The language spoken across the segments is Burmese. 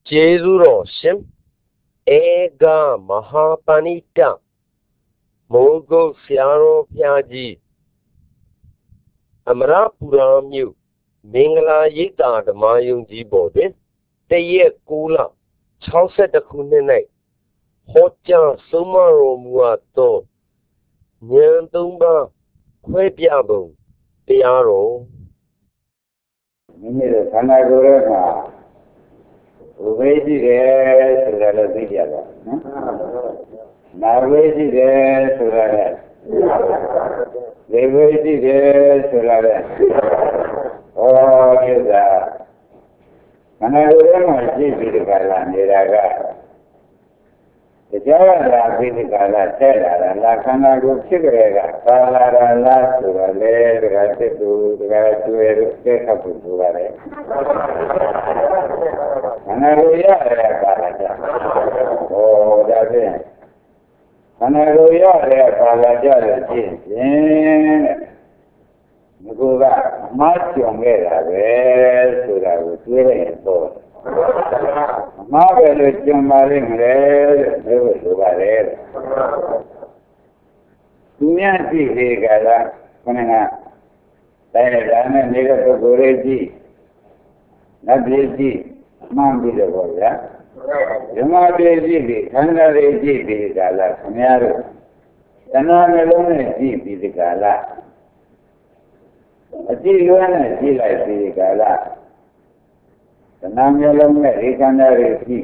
Jezuro Shim Ega Mahapanita Mongo Siaro Piaji Amara Puramyu Mingala Yita the Mayung Jibode Teye Kula Chauset the Kunene Hoja Sumaro Muato Nyantumba Quepiabo Piaro မိမိတို့ခန္ဓာကိုယ်ရဲ့မှာဝိဝေရှိတယ်ဆိုတာလည်းသိကြပါနော်။နာဝေရှိတယ်ဆိုတာလည်းဒေဝေရှိတယ်ဆိုတာလည်းဟောကိစ္စခန္ဓာကိုယ်ရဲ့မှာရှိပြီးဒီကလာနေတာကတရားရတာပြီးဒီကလာထဲလာတာလားခန္ဓာကိုယ်ဖြစ်ကြတဲ့ကပါလာတာလားဆိုတာလေတကယ်စစ်သူတကယ်တွေ့ရတဲ့ခပ်ဖို့ဆိုရတယ်ခန္ဓာကိုယ်ရတဲ့ပါလာကြဟောဒါဖြင့်ခန္ဓာကိုယ်ရတဲ့ပါလာကြလို့ရှိရင်ငါကအမှားကြုံခဲ့တာပဲဆိုတာကိုတွေးလိုက်ရင်တော့အမှားပဲလို့ကြုံပါလိမ့်မယ်လို့ပြောလို့ပါတယ်သူများကြည့်လေကလားခဏကတိုင်းတာနဲ့နေတဲ့ပုဂ္ဂိုလ်လေးကြည့်နတ်ပြည်ကြည့်မှန်ပြီးတော့ဗျာဓမ္မပြည်ကြည့်ပြီးခန္ဓာတွေကြည့်ပြီးကလားခင်ဗျားတို့တဏှာနှလုံးနဲ့ကြည့်ပြီးဒီကလားအကြည့်လွမ်းနဲ့ကြည့်လိုက်ပြီးဒီကလားတဏှာမျိုးလုံးနဲ့ဒီခန္ဓာတွေကြည့်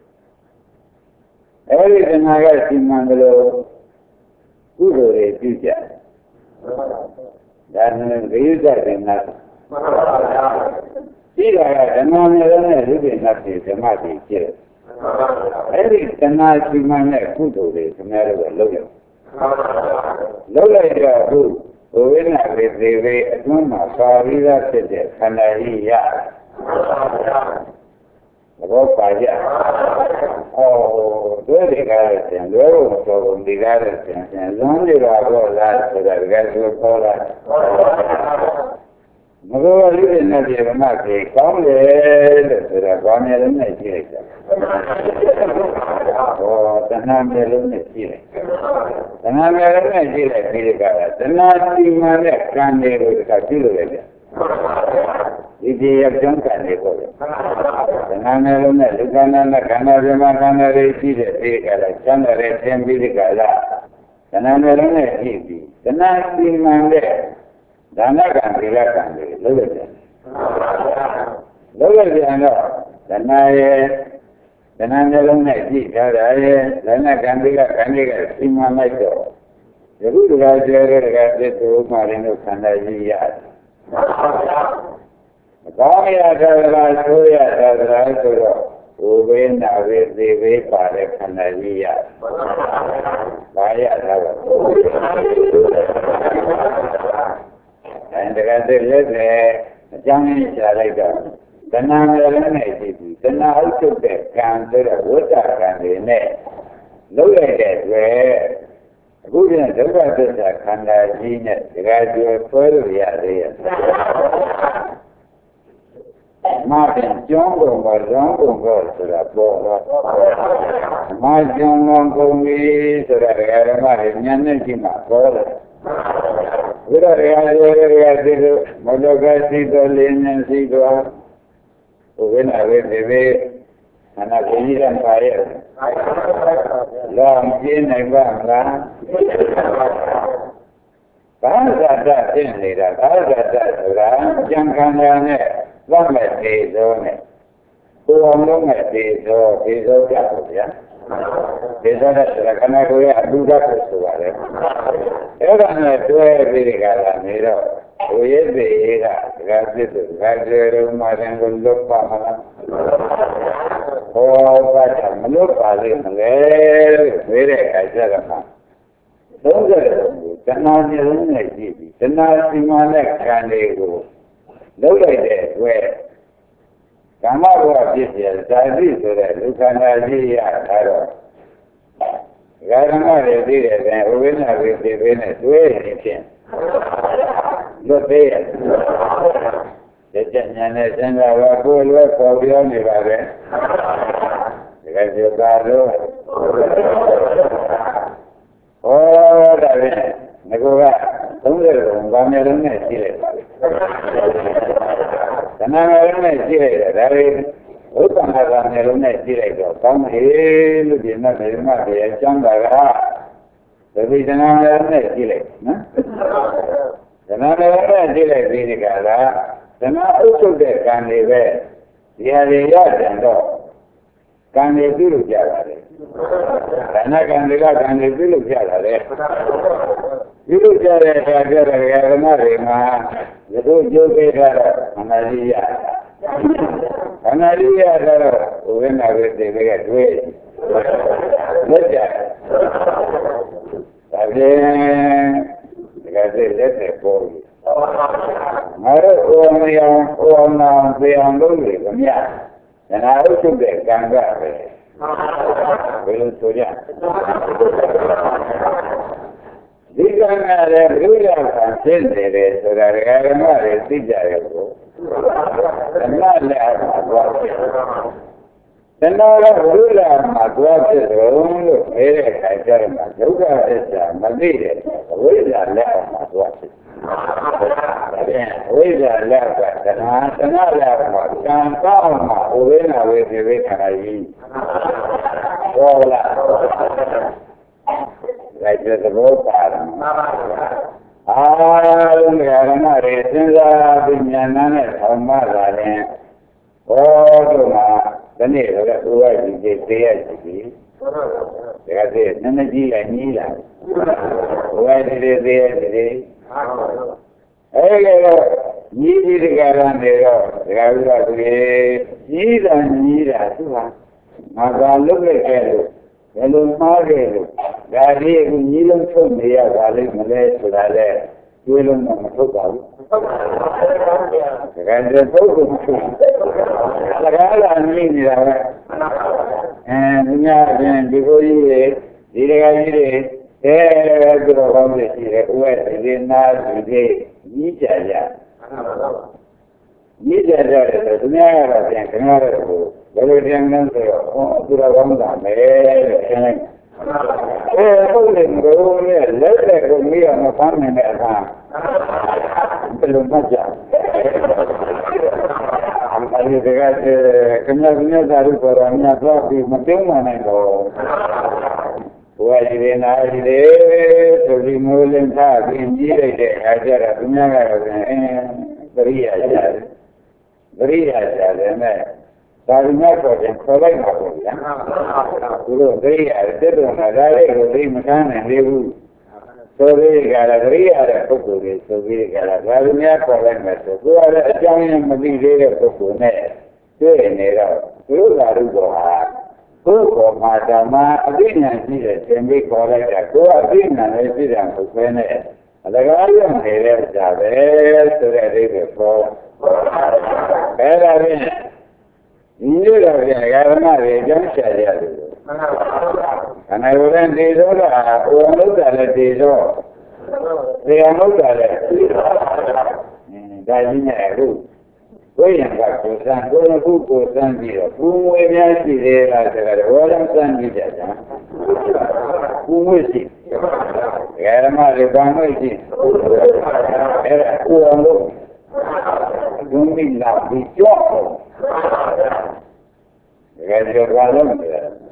အဲဒီတဏှာကစီမံတယ်လို့ကုသိုလ်တွေပြုကြဒါနဲ့ဂရုစိုက်တယ်နာကြည့်တာကတဏှာမျိုးလုံးနဲ့ဒီကိစ္စတွေဓမ္မတွေကြည့်အဲဒီတဏှာစီမံတဲ့ကုသိုလ်တွေခင်ဗျားတို့ကလုပ်ရလုပ်လိုက်တော့အခုဘဝနာပေသေးပေအတွင်းမှာပါရိသဖြစ်တဲ့ခန္ဓာကြီးရဘောပါကြ။အော်တို့ဒီကားတဲ့လွယ်လို့ဆိုကုန်ဒီကားတဲ့ဇွမ်းတွေပါတော့လားဆိုတာတကယ်ဆိုပေါ်လာ။မတော်ရည်နဲ့ဒီကမှပြေကောင်းတယ်လို့ဆိုတာဘာမှလည်းမကြည့်လိုက်တာ။ဟောတဏှာမျိုးလုံးနဲ့ကြည့်လိုက်။တဏှာမျိုးလုံးနဲ့ကြည့်လိုက်ပြီးဒီကားတဏှာစီမံတဲ့ကံတွေကိုတခါကြည့်လို့ရတယ်။ဒီဒီရောက်ကြံတယ်ပေါ့လေ။တဏှာမျိုးလုံးနဲ့လူကန္နာနဲ့ခန္ဓာပြမခန္ဓာတွေရှိတဲ့ဒီကလာကျမ်းတဲ့သင်ပြီးဒီကလာတဏှာမျိုးလုံးနဲ့ကြည့်ပြီးတဏှာစီမံတဲ့ဒါနကံသီလကံတွေလုပ်ရတယ်။လုပ်ရပြန်တော့တဏှာရဲ့တဏှာမျိုးလုံးနဲ့ကြည့်ထားတာရဲ့ဒါနကံသီလကံတွေကစီမံလိုက်တော့ယခုတကားကျဲတဲ့တကားသစ္စာဥမာရင်တို့ခန္ဓာကြီးရတယ်။ကောင်းရတာလားဆိုရတာလားဆိုတော့ဘုဘေးနာဘေးသေဘေးပါတဲ့ခန္ဓာကြီးရ။ဘာရတာလဲ။တကယ်သိလက်နဲ့အကြောင်းရင်းရှာလိုက်တော့တဏှာမျိုးလုံးနဲ့ကြည့်ပြီးတဏှာဥစ္စုတဲ့ကံဆိုတဲ့ဝိတ္တကံတွေနဲ့လုံးလိုက်တဲ့အတွက်အခုကျဒုက္ခသစ္စာခန္ဓာကြီးနဲ့တကယ်ကျွဲဆွဲလို့ရသေးရဲ့။မာပြန်ကျောင်းကုန်ကရောင်းကုန်ကဆိုတာပေါ်တော့မာကျောင်းလုံးကုန်ပြီဆိုတာဒကာဓမ္မတွေဉာဏ်နဲ့ကြည့်မှပေါ်တယ်ဘုရားရသိလို့မလောကရှိတော်လင်းနေရှိတော်ဘုရားဝိသေဘေအနာကိုကြီးရပါရဲ့လောင်ပြင်းနိုင်ပါမလားဘာသာတတ်တင်နေတာဘာသာတတ်ဆိုတာကြံခန္ဓာနဲ့လက်မဲ့သေးသောနဲ့ကိုယ်အောင်လုံးမဲ့သေးသောကြပါဗျာဒေသနဲ့ခန္ဓာကိုယ်ရဲ့အတူတတ်ကိုဆိုပါတယ်အဲ့ဒါနဲ့တွဲပြီးဒီကလာနေတော့ဝိသေဧကဒကာစစ်သူဒကာကျေရုံမာရင်ကိုလွတ်ပါမလားဟောပါချမလွတ်ပါလိမ့်မလဲလို့ပြောတဲ့အခါကျတော့မှသုံးကြတယ်တဏှာမျိုးလုံးနဲ့ကြည့်ပြီးတဏှာစီမံတဲ့ခံတွေကိုလုံးလိုက်တဲ့အတွက်ကာမဘဝဖြစ်ပြဇာတိဆိုတဲ့ဒုက္ခနာကြီးရတာတော့ဂါရမတွေသိတဲ့တဲ့ဝိညာဉ်တွေသိပေးနဲ့တွဲနေဖြင့်လွတ်သေးရဲ့တဲ့ညာနဲ့စဉ်းစားပါကိုယ်လည်းပေါ်ပြောနေပါပဲဒီကကြတာတော့ဟောဒါပဲငါက30လုံးဘာမျိုးလုံးနဲ့ရှိလိုက်ပါခဏလုံးနဲ့ရှိလိုက်တယ်ဒါပေဥပ္ပန္နကမျိုးလုံးနဲ့ရှိလိုက်တော့ကောင်းဟေးလို့ဒီမှာဓမ္မတရားကျမ်းပါကသတိတနာနဲ့ရှိလိုက်နော်ဓမ္မလည်းနဲ့ရှိလိုက်ပြီးဒီကလာဓမ္မဥစ္စုတဲ့ကံတွေပဲဒီဟာတွေရတယ်တော့ကံတွေပြုလို့ကြပါတယ်ဒါနကံတွေကကံတွေပြုလို့ကြတာလေပြုလို့ကြတဲ့အခါကျတော့ဓမ္မတွေမှာဒီလိုကြိုးပေးတာတော့ခန္ဓာကြီးရခန္ဓာကြီးရတော့ဝိညာဉ်တွေတွေကတွေ့လက်ကြဒါဖြင့်ဒီကစိတ်လက်တဲ့ပေါ်ပြီငါတို့အိုမယံအိုနာပေအောင်လုပ်လေခမရဒါနာဥစ္စုတဲ့ကံကပဲဘယ်လိုဆိုကြဒီကံကလည်းဘုရားကသိနေတယ်ဆိုတာဓမ္မတွေသိကြတယ်ကိုဓမ္မလည်းအမှားသွားတယ်တဏှာကဘုရားမှာသွားဖြစ်တယ်လို့ပြောတဲ့အခါကျတော့ဒုက္ခသစ္စာမသိတယ်ဝိဇ္ဇာလည်းအမှားသွားဖြစ်ဝိဇ္ဇာလက်ကတဏှာလက်မှာကံကောင်းမှာဥပ္ပနာဝေသေဝေခန္ဓာကြီးဟောလားလိုက်တဲ့သဘောပါတယ်အာလုံးဓမ္မတွေစဉ်းစားပြီးဉာဏ်နဲ့ထောင်မှသာရင်ဟောတို့မှာဒီနေ့တော့ဥပ္ပဒိတေသေးရစီဒါကတည်းကနည်းနည်းကြီးလိုက်ညီးလာဥပ္ပဒိတေသေးရစီအဲ့ဒါညီးဒီကရံတွေတော့ဒကာဥပ္ပဒိညီးတာသူကငါကလုတ်လိုက်ခဲ့လို့ဘယ်လိုမှားခဲ့လို့ဒါလေးကညီးလုံးထုတ်နေရပါလိမ့်မလဲဆိုတာလဲကျွေးလုံးတော့မထုတ်ပါဘူးဒကာတွေပုဂ္ဂိုလ်ထုတ်ဒကာလာနေနေတာပဲဒီများပြင်ဒီကိုကြီးတွေဒီဒကာကြီးတွေသူတော်ကောင်းတွေရှိတယ်ဥပ္ပဒေနာတွေကြီးကြကြကြီးကြကြတယ်ဆိုသူများကတော့ပြန်ခင်ဗျားတို့ကိုဘယ်လိုပြန်လဲဆိုတော့သူတော်ကောင်းတာမယ်တဲ့ခင်ဗျာဟုတ်တယ်ဘုရားနဲ့လက်တဲ့ကိုမိရမဖမ်းနိုင်တဲ့အခါဘယ်လိုမှကြအဲဒီကခင်ဗျားသာရုပ်ပေါ်တော့မြတ်သွားပြီးမပြုံးနိုင်တော့ဘဝရည်နာရည်ဆိုပြီးမိုးလင်းထားပြီးကြီးလိုက်တဲ့အခါကျတော့သူများကတော့ပရိယာရတယ်နဲ့ဒါကမြတ်ဆိုရင်ခေါ်လိုက်ပါဘူးဗျာသူတို့ပရိယာတက်တော့ငါဒါလေးကိုသိမခံနိုင်သေးဘူးဆိုပြီးကြတာပရိယာတဲ့ပုဂ္ဂိုလ်တွေဆိုပြီးကြတာဒါကမြတ်ခေါ်လိုက်မယ်ဆိုသူကလည်းအကြောင်းရင်းမသိသေးတဲ့ပုဂ္ဂိုလ်နဲ့တွေ့နေတော့သူတို့သာရုပ်တော်ဟာကိုယ်ပေါ်မှာဓမ္မအသိဉာဏ်ရှိတဲ့သင်္ကေတခေါ်လိုက်တာကိုယ်အသိဉာဏ်လေးသိတယ်ဆိုပဲနဲ့အလကားရုံနေတဲ့ဥစ္စာပဲဆိုတဲ့အဓိပ္ပာယ်ပေါ်အဲ့ဒါဖြင့်ဒီလိုတော့ပြန်ဓမ္မတွေအကြောင်းရှာကြရတယ်ခန္ဓာကိုယ်နဲ့တည်သောတာဥပ္ပန္နတာလည်းတည်သောတရားမဟုတ်တာလည်းဒါကြီးနဲ့အခုဝိညာဉ်ကကိုယ်စံကိုယ်ခုကိုယ်စံပြီးတော့ဘုံဝေများရှိသေးလားဆိုတာတော့ဘောလုံးစံပြီးကြတာဘုံဝေရှိဓမ္မတွေဘာမှရှိအဲ့ဒါကိုယ်အောင်လို့ဘုံမိလာပြီးကြောက်ဒါကြတော့ဘာလို့လဲ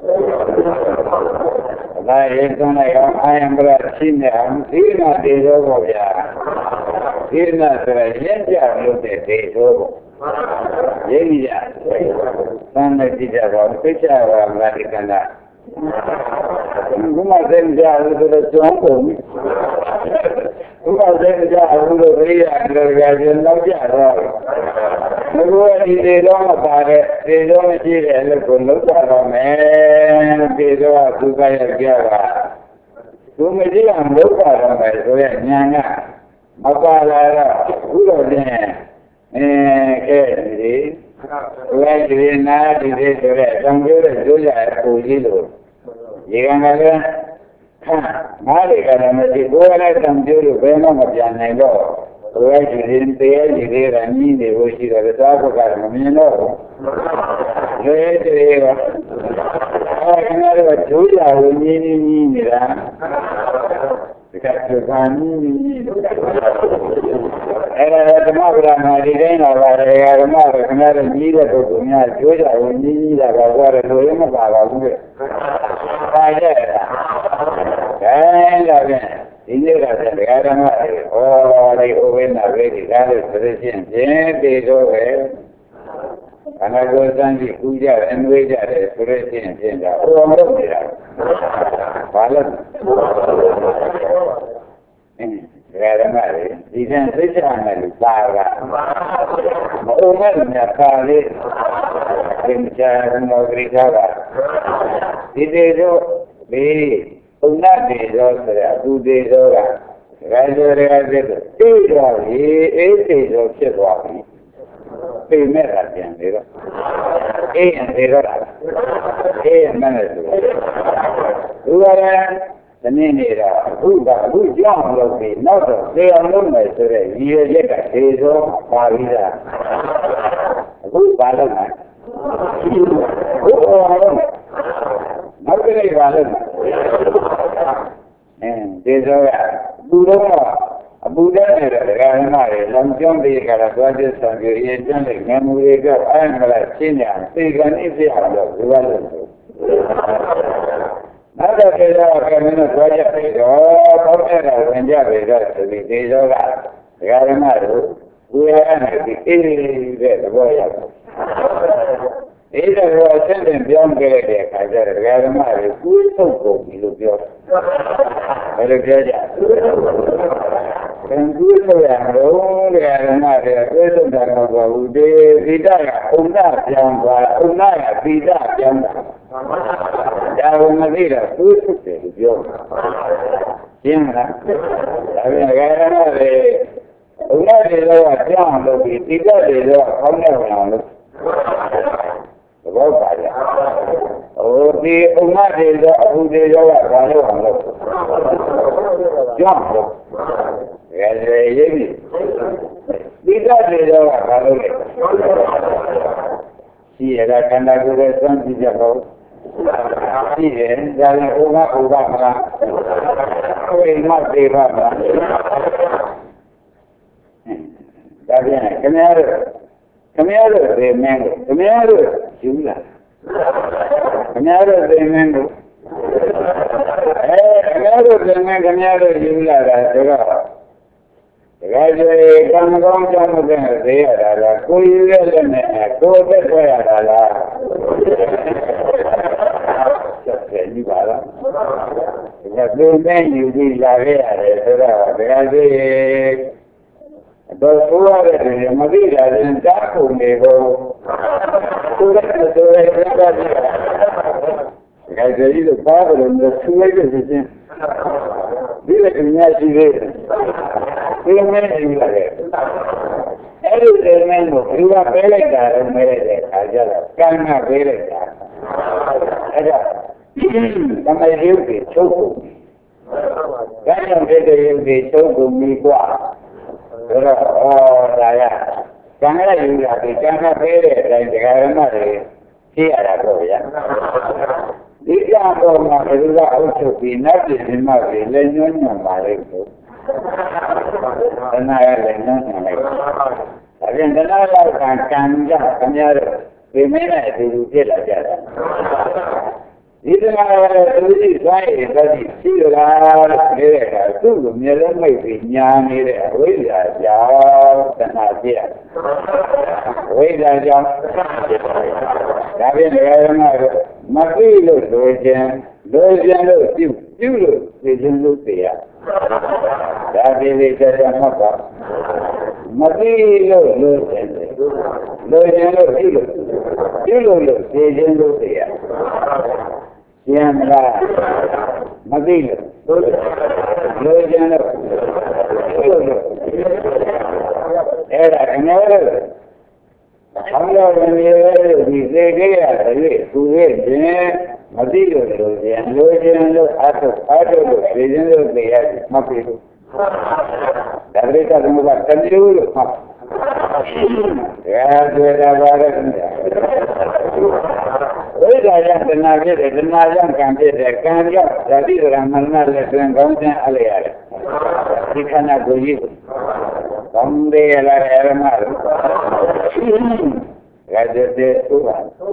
ဒါရေးသွန်းလိုက်အောင်အာယံပရရှိနေအောင်ဒီနာတေသောပေါ့ဗျာဒီနာဆိုရင်ရင့်ကြလို့တဲ့တေသောပေါ့ရင်းကြီးရသံနဲ့ကြည့်ကြတော့သိကြပါမလားဒီကနေ့ဘုမသိကြလို့ဆိုတော့ကျွမ်းကုန်ပြီဘုမသိကြလို့ရိယာတော်ကကျတော့ကြတော့ဘုရားဒီတေတော့မပါတဲ့တေတော့မရှိတဲ့လို့ကိုလုံးကြတော့မယ်တေတော့သူကရကြတာသူမရှိအောင်လုံးကြတော့မယ်ဆိုရညာကမပါလာတော့ဘုရားနဲ့ခဲဒီဝိဒိနာဒီဆိုတဲ့သံဃာရဲ့ကျိုးရအပူကြီးလို့ဒီကံကလည်းငါးတွေကလည်းမရှိဘုရားလည်းတံပြိုးလို့ဘယ်မှမပြန်နိုင်တော့ Ora ci era niente, voi ci dovete fare, ma mi no. Vedeva. Allora, Giulia, ogni era la democra marirena, la regalama, cambiare il giro, mi Giulia, ogni la guarda, dovremmo fare. Bene. Indira era mai, lei ovena vedi, dare presidente, dove ana gozangi puja, envejare, presidente, o amrira. Palan. Era mai, dice speciale, parla. Ma ora mi appare, che c'è una gridata. Dice una delle due ore, ragazzi, e c'è fuori. E me la tiene, e me la tiene. Ora, se ne era, lui già lo vede, no, se non essere, io gli ho preso la vita. Lui parla mai. Ma che ne vale? Buddha era l'ambiente di Caracciolo, San Giorgio, le memorie che hanno la Cina, si organizzano, nada che la cammino vaya però era mangiare il video là, Garamaro, due anni e voglio. E la relazione in bianco che Garamaro, questo come più. Per in questo anno, questo danno vita una pianta, una vita pianta. Da una vita, tutto è più. Siembra, la gara una vita pianta, vita vita, come lo fai? O di una vita, sì, era candidato tanti giorni. Sì, dalle una come il mare va. Va bene, cambiare del mengo, cambiare Giulia. Cambiare del mengo. Cambiare Giulia, però. Ragazzi, quando cominciamo bene, la culla, cosa quella la. Gli parla. Perché meglio di la vera, però, ragazzi, per fuori, ma dire, non sa come, ragazzi, io parlo, non so che si sente. Dire che mi ha si vede. Eri tremendo, prima pelea, non me le calma pelea. Era, come io che ciocco. Quando vedo io che ciocco mi qua. Però, ragazzi, quando la giura che calma pelea, la integrare male, sì, era cosa. Diciamo, ma che la auto finale di mare, le non male. Non avendo la cambiare primera di la chiara. Dice così sai sì la tu mi hai mai pignani quella già tantia. Quella già. Va bene, ma qui lo dove più lo sia. Da deve essere qua. Ma qui lo sia. Siembra, ma dillo, era canale, allora mi dice che era lì, tu vedi, ma dillo, a vedendo che ma qui, ဒါပြိတ္တသမုပ္ပါတမျိုးလို့ဟောဒါတွေ့တာပါလေဝိဒါယတဏှာဖြစ်တယ်တဏှာကြောင့်ကံဖြစ်တယ်ကံကြောင့်ဓာတိရမရဏလည်းတွင်ကောင်းခြင်းအလျရတယ်ဒီခန္ဓာကိုယ်ကြီးကောင်းတယ်လားရမလို့ရာဇတေသုဘ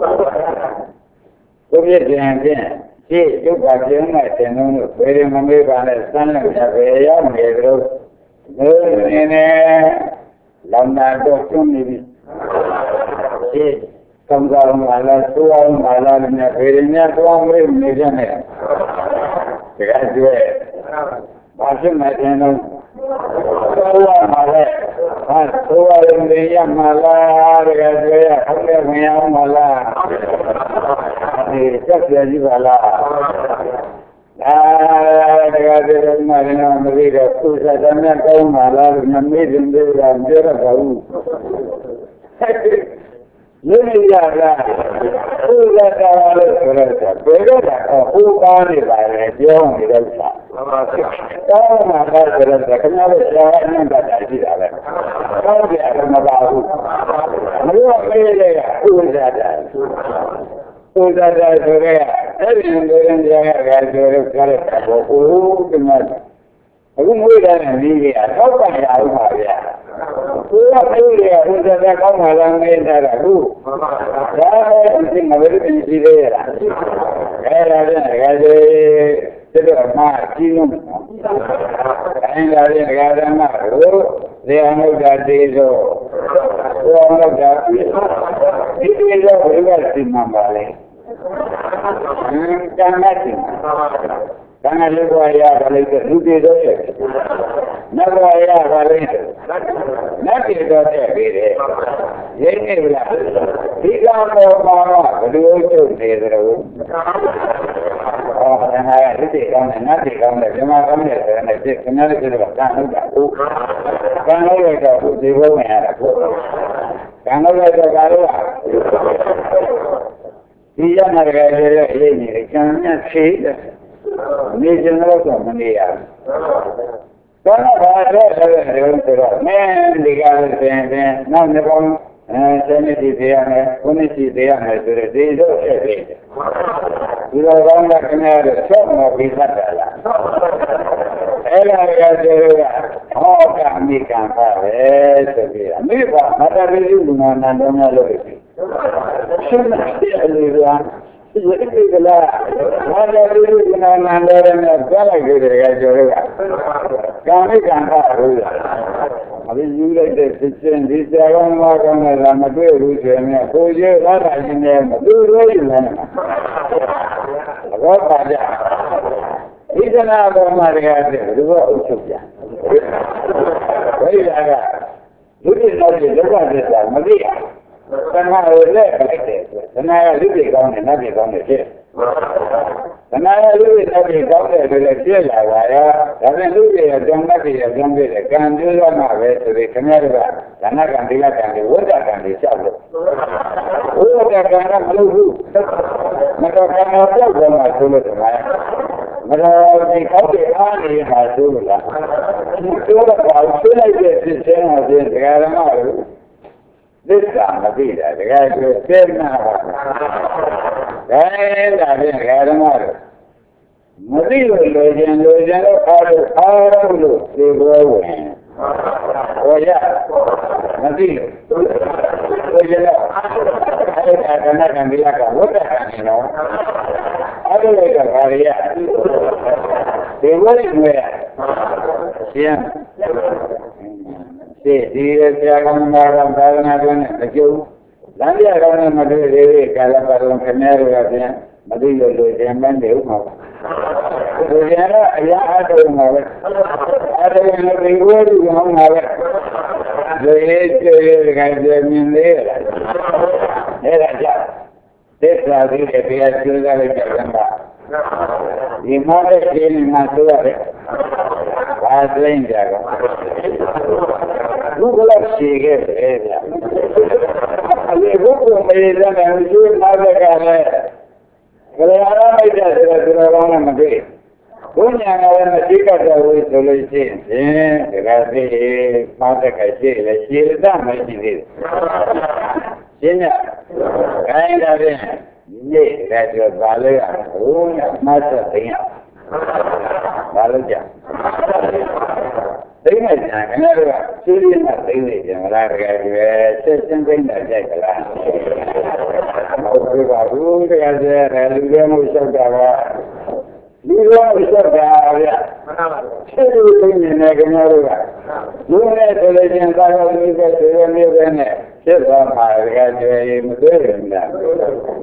သူပြည့်ခြင်းဖြင့်ရှင်းဒုက္ခပြင်းတဲ့တင်လုံးတို့ဘယ်ရင်မမေ့ပါနဲ့စမ်းလို့ရပဲရောက်နေကြလို့နေနေလောင်နာတော့ကျွန်းနေပြီရှင်းကောင်းကောင်းပါလားသိုးအောင်ပါလားလည်းဘယ်ရင်များသွားမေ့နေကြနဲ့ဒါကကျွဲဘာဖြစ်မှတင်တော့သိုးအောင်ပါလေဟာသိုးအောင်နေရမှာလားဒါကကျွဲခက်ခဲဝင်အောင်ပါလားဒီဆက်ပြကြည့်ပါလားဒါတကယ်တည်းမှလည်းမသိတော့သူစားတယ်နဲ့ကောင်းပါလားလို့မမေ့တင်သေးတာပြောရပါဘူးလူကြီးရတာသူကတာလို့ဆိုတော့ဘယ်တော့ကဟိုကားနေပါလေပြောနေတော့သာတောင်းမှာတော့ဆိုတော့ခင်ဗျားတို့ရှားနေတာရှိတာပဲတောင်းကြတယ်မပါဘူးမလို့ပေးလေဥစ္စာတာဥစ္စာတာဆိုရဲအဲ့ဒီလိုရင်ကြားရတာဆိုတော့ကြားရတာဘောဒီမှာအခုမွေးတယ်နေကြီးကတော့ပန်ရအောင်ပါဗျာသူကပြေးရဥစ္စာကောင်းမှလာနေတာကူဒါလည်းဒီမှာပဲပြည်သေးရတာအဲ့ဒါလည်းတကယ်တော့မှကြီးလုံးအဲ့ဒါလည်းတကယ်တော့မှသေအနုဒ္ဒတေသောသေအနုဒ္ဒဒီတေသောဘယ်ကသိမှပါလဲကံနဲ့သိကံနဲ့လေးဘဝရပါလိမ့်တဲ့လူတေသောရဲ့နတ်ဘဝရပါလိမ့်တဲ့နတ်တေသောတဲ့ပြီးတယ်ရင်းနေပြီလားဒီကံပေါ်မှာဘယ်လိုချုပ်နေသလဲဟောခန္ဓာရလူတေကောင်းတယ်နတ်တေကောင်းတယ်ဇမကောင်းတယ်ဆိုရင်ဒီခဏလေးကျတော့ကံဟုတ်တာဟုတ်ကံလို့ရတော့ဒီဘုံရတာဟုတ်ကံလို့ရတော့ကာလို့ဒီရနာကြရတဲ့အေးနေကံနဲ့ဖြေးတယ်နေကျင်တော့မနေရဘူးဘာလို့ဘာလဲဆိုတော့မင်းဒီကားဆိုရင်နောက်နှစ်ပေါင်းဆယ်နှစ်တည်ရမယ်ခုနှစ်တည်ရမယ်ဆိုတော့ဒီလိုဖြစ်တယ်ဒီလိုကောင်းတာခင်ဗျားတို့ဆက်မပြီးသတ်တာလားအဲ့ဒါကဆိုတော့ဟောကအမိကံပါပဲဆိုပြီးအမိကမတရိလူနာနန္ဒများလို့ရှင်းတယ်လေကွာဒီကလာဘာလို့ဒီနာနန္ဒရနဲ့ကြားလိုက်ကြတယ်ကကျော်ကကာမိကံပါလို့အဘိယူလိုက်တဲ့စစ်ချင်းဒီဆရာကောင်းမကောင်းတဲ့လာမတွေ့ဘူးဆိုရင်ကိုကျဲလာတာရှင်နဲ့မတွေ့လို့ရလားဘောပါကြဣဒနာဘောမှာတကယ်တဲ့ဘုရားအုပ်ချုပ်ကြဘယ်လာကလူတွေတော့ဒီလောကသစ္စာမသိရသနာကိုလက်လိုက်တယ်သနာကလူတွေကောင်းတယ်နတ်တွေကောင်းတယ်ဖြစ်သနာကလူတွေနတ်တွေကောင်းတယ်ဆိုလည်းပြည့်လာပါရဲ့ဒါပေမဲ့လူတွေရဲ့ကြောင့်နတ်တွေရဲ့ကြောင့်ပြည့်တယ်ကံကျိုးရမှာပဲဆိုပြီးခင်ဗျားတို့ကဒါနကံဒီလကံတွေဝိဒ္ဒကံတွေရှောက်လို့ဝိဒ္ဒကံကမလုပ်ဘူးမတော်ကံတော့ပြောက်သွားမှဆိုလို့ဒီမှာမတော်ဒီကောက်တဲ့အားနေမှာဆိုလို့လားဒီတော့တော့ဆွေးလိုက်တဲ့ဖြစ်ခြင်းအပြင်ဒကာရမတို့သစ္စာမသိတာတကယ်ဆိုသိနာပါဒါဒါဖြင့်ဒကာရမတို့မသိလို့လိုချင်တော့အားလို့ဒီဘောဝင်ဟောရမသိလို့လိုချင်တော့အဲ့ဒါကဏ္ဍကံဒီလကဝတ္တကံနေတော့အဲ့ဒါလည်းကဘာရဒီဘောလေးငွေရရှင်းဒီဆရာကောင်းမှာသာသနာ့တွင်အကျိုးလမ်းပြကောင်းတဲ့မတွေ့သေးတဲ့ကာလပတ်လုံးခင်ဗျားတို့ကပြန်မသိလို့လိုချင်မှန်းနေဦးမှာလိုချင်တော့အရာအထုံးမှာပဲအဲ့ဒါလည်းဒီဝိသုကောင်းမှာပဲဒီကျေကကြမြင်သေးရလားအဲ့ဒါကြောင့်သစ္စာပြီးတဲ့ဘုရားကျိုးစားလိုက်တဲ့ကံပါဒီမှာလည်းဒီမှာဆိုရတယ်ဘာသိင်ကြကောလူကလည်းရှိခဲ့တယ်ဗျာအဲဒီဘုရားမေးတဲ့နေကျိုးနာတဲ့ကလည်းကလေးအားလိုက်တဲ့ဆိုတော့ဒီလိုကောင်းမှမသိဘုညာကလည်းမရှိတော့ဘူးဆိုလို့ရှိရင်ဒီကနေ့မှားတဲ့ကြိတ်လေရှင်းတတ်မှရှိသေးတယ်ရှင်းရခိုင်းတာဖြင့်နေ့တည်းကဘာလို့ရဘူးညမတ်တဲ့သိရဘာလို့ကြသိနေကြခင်ဗျားတို့ကရှင်းရင်းနဲ့သိနေကြမလားတကယ်ပဲဆက်ရှင်းသိနေကြကြလားဟုတ်ပြီပါဘူးတကယ်လည်းလူတွေမျိုးလျှောက်တာကလူတွေမျိုးလျှောက်တာဗျာရှင်းလို့သိနေတယ်ခင်ဗျားတို့ကလူနဲ့ဆိုလို့ချင်းသာတော်လူတွေဆိုရမျိုးပဲနဲ့ဖြစ်သွားမှာတကယ်လည်းမသိရင်လားတို့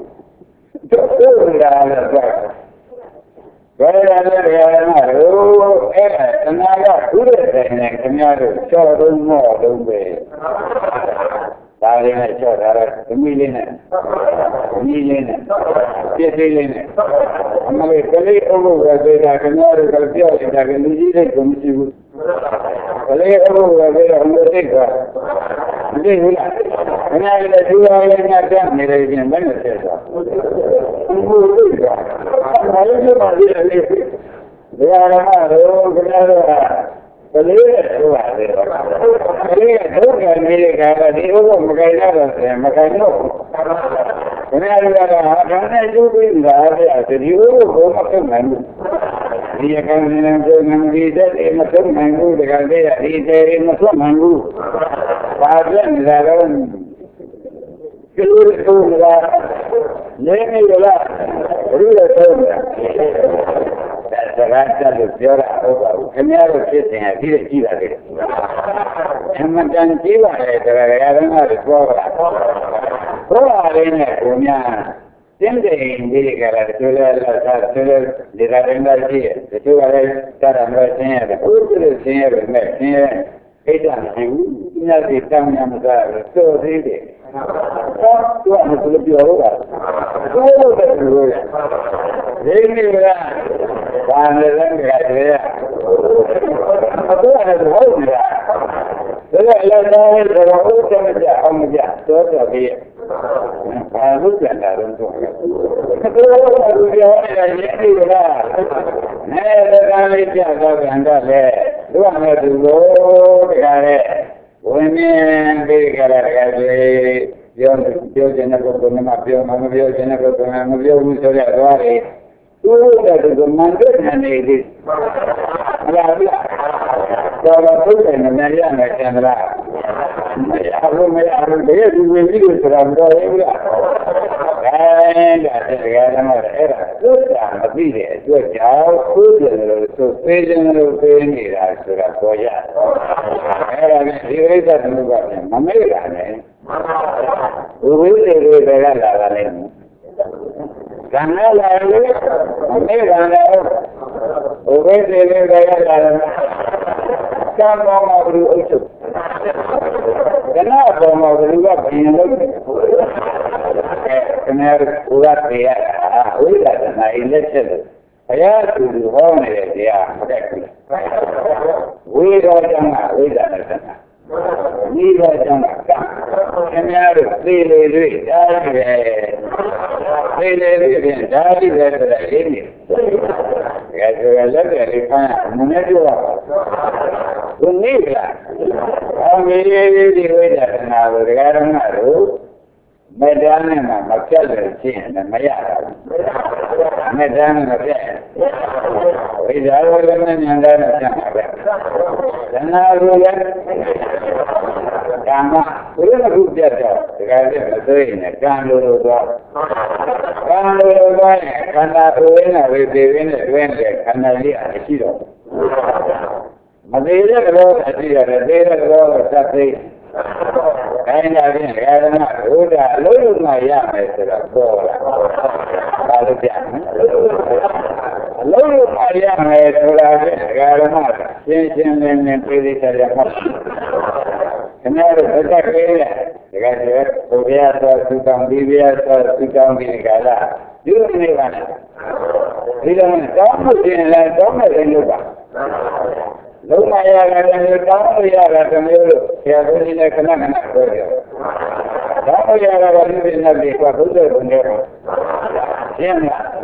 လာလည်းဘယ်ရလဲရမှာလို့အဲ့ဒါတဏှာကဘုရားတဲ့နဲ့ခင်ဗျားတို့ချော့တော့မော့တော့ပဲဒါလေးနဲ့ချော့တာတော့သမီးလေးနဲ့သမီးလေးနဲ့ပြည့်သေးလေးနဲ့အမလေးကလေးအုပ်လို့ပဲသေးတာခင်ဗျားတို့ကပြောက်နေတာကလူကြီးလေးကမရှိဘူးကလေးအုပ်လို့ပဲသေးတော့အမလေးကမသိဘူးလားခင်ဗျားလည်းဒီလိုလေးနဲ့တက်နေတယ်ပြင်ဘယ်နဲ့ဆက်သွားဘူးလို့ကဘာလို့လဲပါလဲဒီရမတော့ခင်ဗျားတို့ကလေးရဲ့ဟိုပါလေကလေးရဲ့ဒုက္ခနေတဲ့ကာလဒီဥပမကိုင်တော့မကိုင်တော့ခင်ဗျားတို့ကဟာနဲ့ကျိုးပြီးလာတဲ့ဒီဥပကိုမကုတ်နိုင်ဘူးဒီအကောင်နဲ့ကိုယ်ငန်းဒီတဲ့မကုတ်နိုင်ဘူးတကယ်တည်းဒီတဲ့မကုတ်နိုင်ဘူးဘာဖြစ်နေတာတော့ကျိုးကိုနေနေရလားဘုရားဆုံးတာစကားတက်လို့ပြောတာဟုတ်ပါဘူးခင်ဗျားတို့ဖြစ်စဉ်ကဒီလိုကြည့်ပါလေအမှန်တန်ကြည့်ပါလေတရားရရမ်းကပြောတာဟောပါလေနဲ့ကိုများတင်းတယ်ဒီကရတဲ့ဆိုလဲလာဆိုလဲဒီကရင်လာကြည့်တယ်သူကလည်းတာရမဆင်းရတယ်ဥပဒေဆင်းရတယ်နဲ့ဆင်းရအိတ်တာမရှိဘူးညစီတောင်းရမှာဆိုသေးတယ်ဟောသူကမလို့ပြောတော့တာဘယ်လိုလဲလို့ရဒီနေ့ကဘာနဲ့လဲကြတယ်ရတော့အဲ့ဒါဟုတ်ကြတယ်ဒါလည်းလည်းတော့ဟုတ်တယ်ကြအောင်ကြတော့တော့ပြီးဘာလို့ကြတာတော့ဆိုတော့သူပြောနေတာရည်ရည်လားနဲ့ဒါကလေးပြတော့ပြန်တော့လေသူကလည်းသူလို့တခါလေဝင်နေပြီးကြတာတကယ်ပြောခြင်းနဲ့ကိုယ်ကမပြောမပြောခြင်းနဲ့ကိုယ်ကမပြောဘူးဆိုတော့တော့လေသူ့ကမှန်တဲ့နေလေဟုတ်လားတော့သူ့နဲ့နေရမယ်ကျန်လားမရဘူးတကယ်ဒီဝင်ပြီးဆိုတာမတော်ဘူးလားဒါတရားဓမ္မအဲ့ဒါသူ့ကမသိတဲ့အတွက်ကြောင့်သူ့တယ်လို့ဆိုပေးခြင်းလို့ပေးနေတာဆိုတာပေါ်ရအဲ့ဒါနဲ့ဒီဥစ္စာတို့ကမမေ့တာနဲ့ဝိဝိတွေကလာတာလေကံလာလေမမေ့တာနဲ့ဝိဝိတွေကလာတာကံပေါ်မှာဘုရားအချုပ်ကနာပေါ်မှာဘုရားဘယ်လိုလုပ်ခင်ဗျားတို့ဘုရားတရားဝိဒနာနဲ့လက်ချက်လို့ဘုရားသူဟောနေတဲ့တရားမတတ်ဘူးဝိဒနာကဝိဒနာကနိဗ္ဗာန်ကခင်ဗျားတို့သိလေတွေ့ဒါပဲသိလေတွေ့ဖြင့်ဒါတိပဲဆိုတာရင်းနေတယ်ဆိုရလက်တယ်ဒီခါမနေ့ကဘုနိဗ္ဗာန်အမေဒီဝိဒနာကိုတရားတော်ကတို့မေတ္တာနဲ့မှမပြတ်လို့ရှိရင်မရဘူးမေတ္တာနဲ့မပြတ်ဝိဇ္ဇာဝိလည်းဉာဏ်နဲ့ပြတ်ပါပဲသနာလိုလည်းကာမဘုရားကုပြတ်တော့ဒီကနေ့မသိရင်ကံလိုတော့ကံလိုတော့ခန္ဓာကိုယ်နဲ့ဝိသေဝင်းနဲ့တွင်းတဲ့ခန္ဓာကြီးအရှိတော့မသေးတဲ့ကတော့အရှိရတယ်သေးတဲ့ကတော့သတ်သိခိုင်းတာဖြင့်ဓမ္မဘုရားအလုံးစုံရမယ်ဆိုတော့ပေါ်လာဘာလို့ပြအလုံးစုံရမယ်ဆိုတာဖြင့်ဓမ္မရှင်းရှင်းလင်းလင်းပြည့်စုံကြရမှာခင်ဗျားတို့ဘက်ကပေးတယ်တကယ်ဆိုဘုရားသောသုတောင်းဒီဘုရားသောသုတောင်းဒီကလာဒီလိုနေပါနဲ့ဒီလိုတောင်းလို့ရှင်လဲတောင်းမယ်လို့ပါလုံးမရတာလည်းတောင်းလို့ရတာတမျိုးလို့ဆရာတော်ကြီးလည်းခဏခဏပြောတယ်တောင်းလို့ရတာကဒီနေ့နဲ့ကဘုရားဘုရားရှင်းလား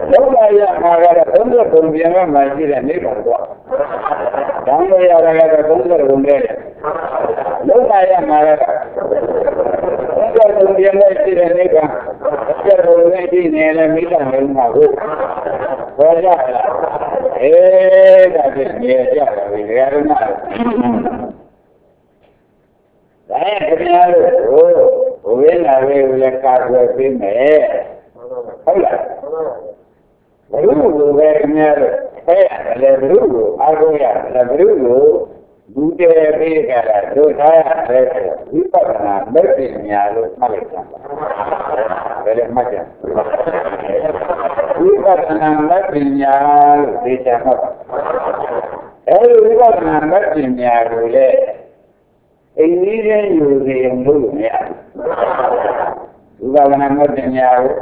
လောကရမှာကတော့30ပြန်မဲ့မှရှိတဲ့နိဗ္ဗာန်တော့။ဒါမှရတာကတော့30နဲ့လောကရမှာကတော့30ပြန်မဲ့ရှိတဲ့နိဗ္ဗာန်30နဲ့ရှိနေတဲ့မိစ္ဆာမင်းမှာကိုဘောကြလား။ဒါဖြင့်မြေကြပါပြီ။ဒါကမှဒါခင်ဗျားတို့ဘုရားနာဝေကိုလည်းကာကွယ်ပေးမယ်ဟုတ်လားဘုရုကိုပဲခင်ဗျားတို့အဲ့ရတယ်ဘုရုကိုအားကိုးရတယ်ဘုရုကိုဘူတယ်ပေးကြတာတို့သားရတယ်ဝိပဿနာမဲ့ပညာလို့မှတ်လိုက်တာဘယ်လိုမှတ်ကြဝိပဿနာမဲ့ပညာလို့သိချင်တော့အဲ့ဒီဝိပဿနာမဲ့ပညာကိုလည်းအိန္ဒိယယူနေလို့မရဘူးဘာဝနာမတင်ညာကို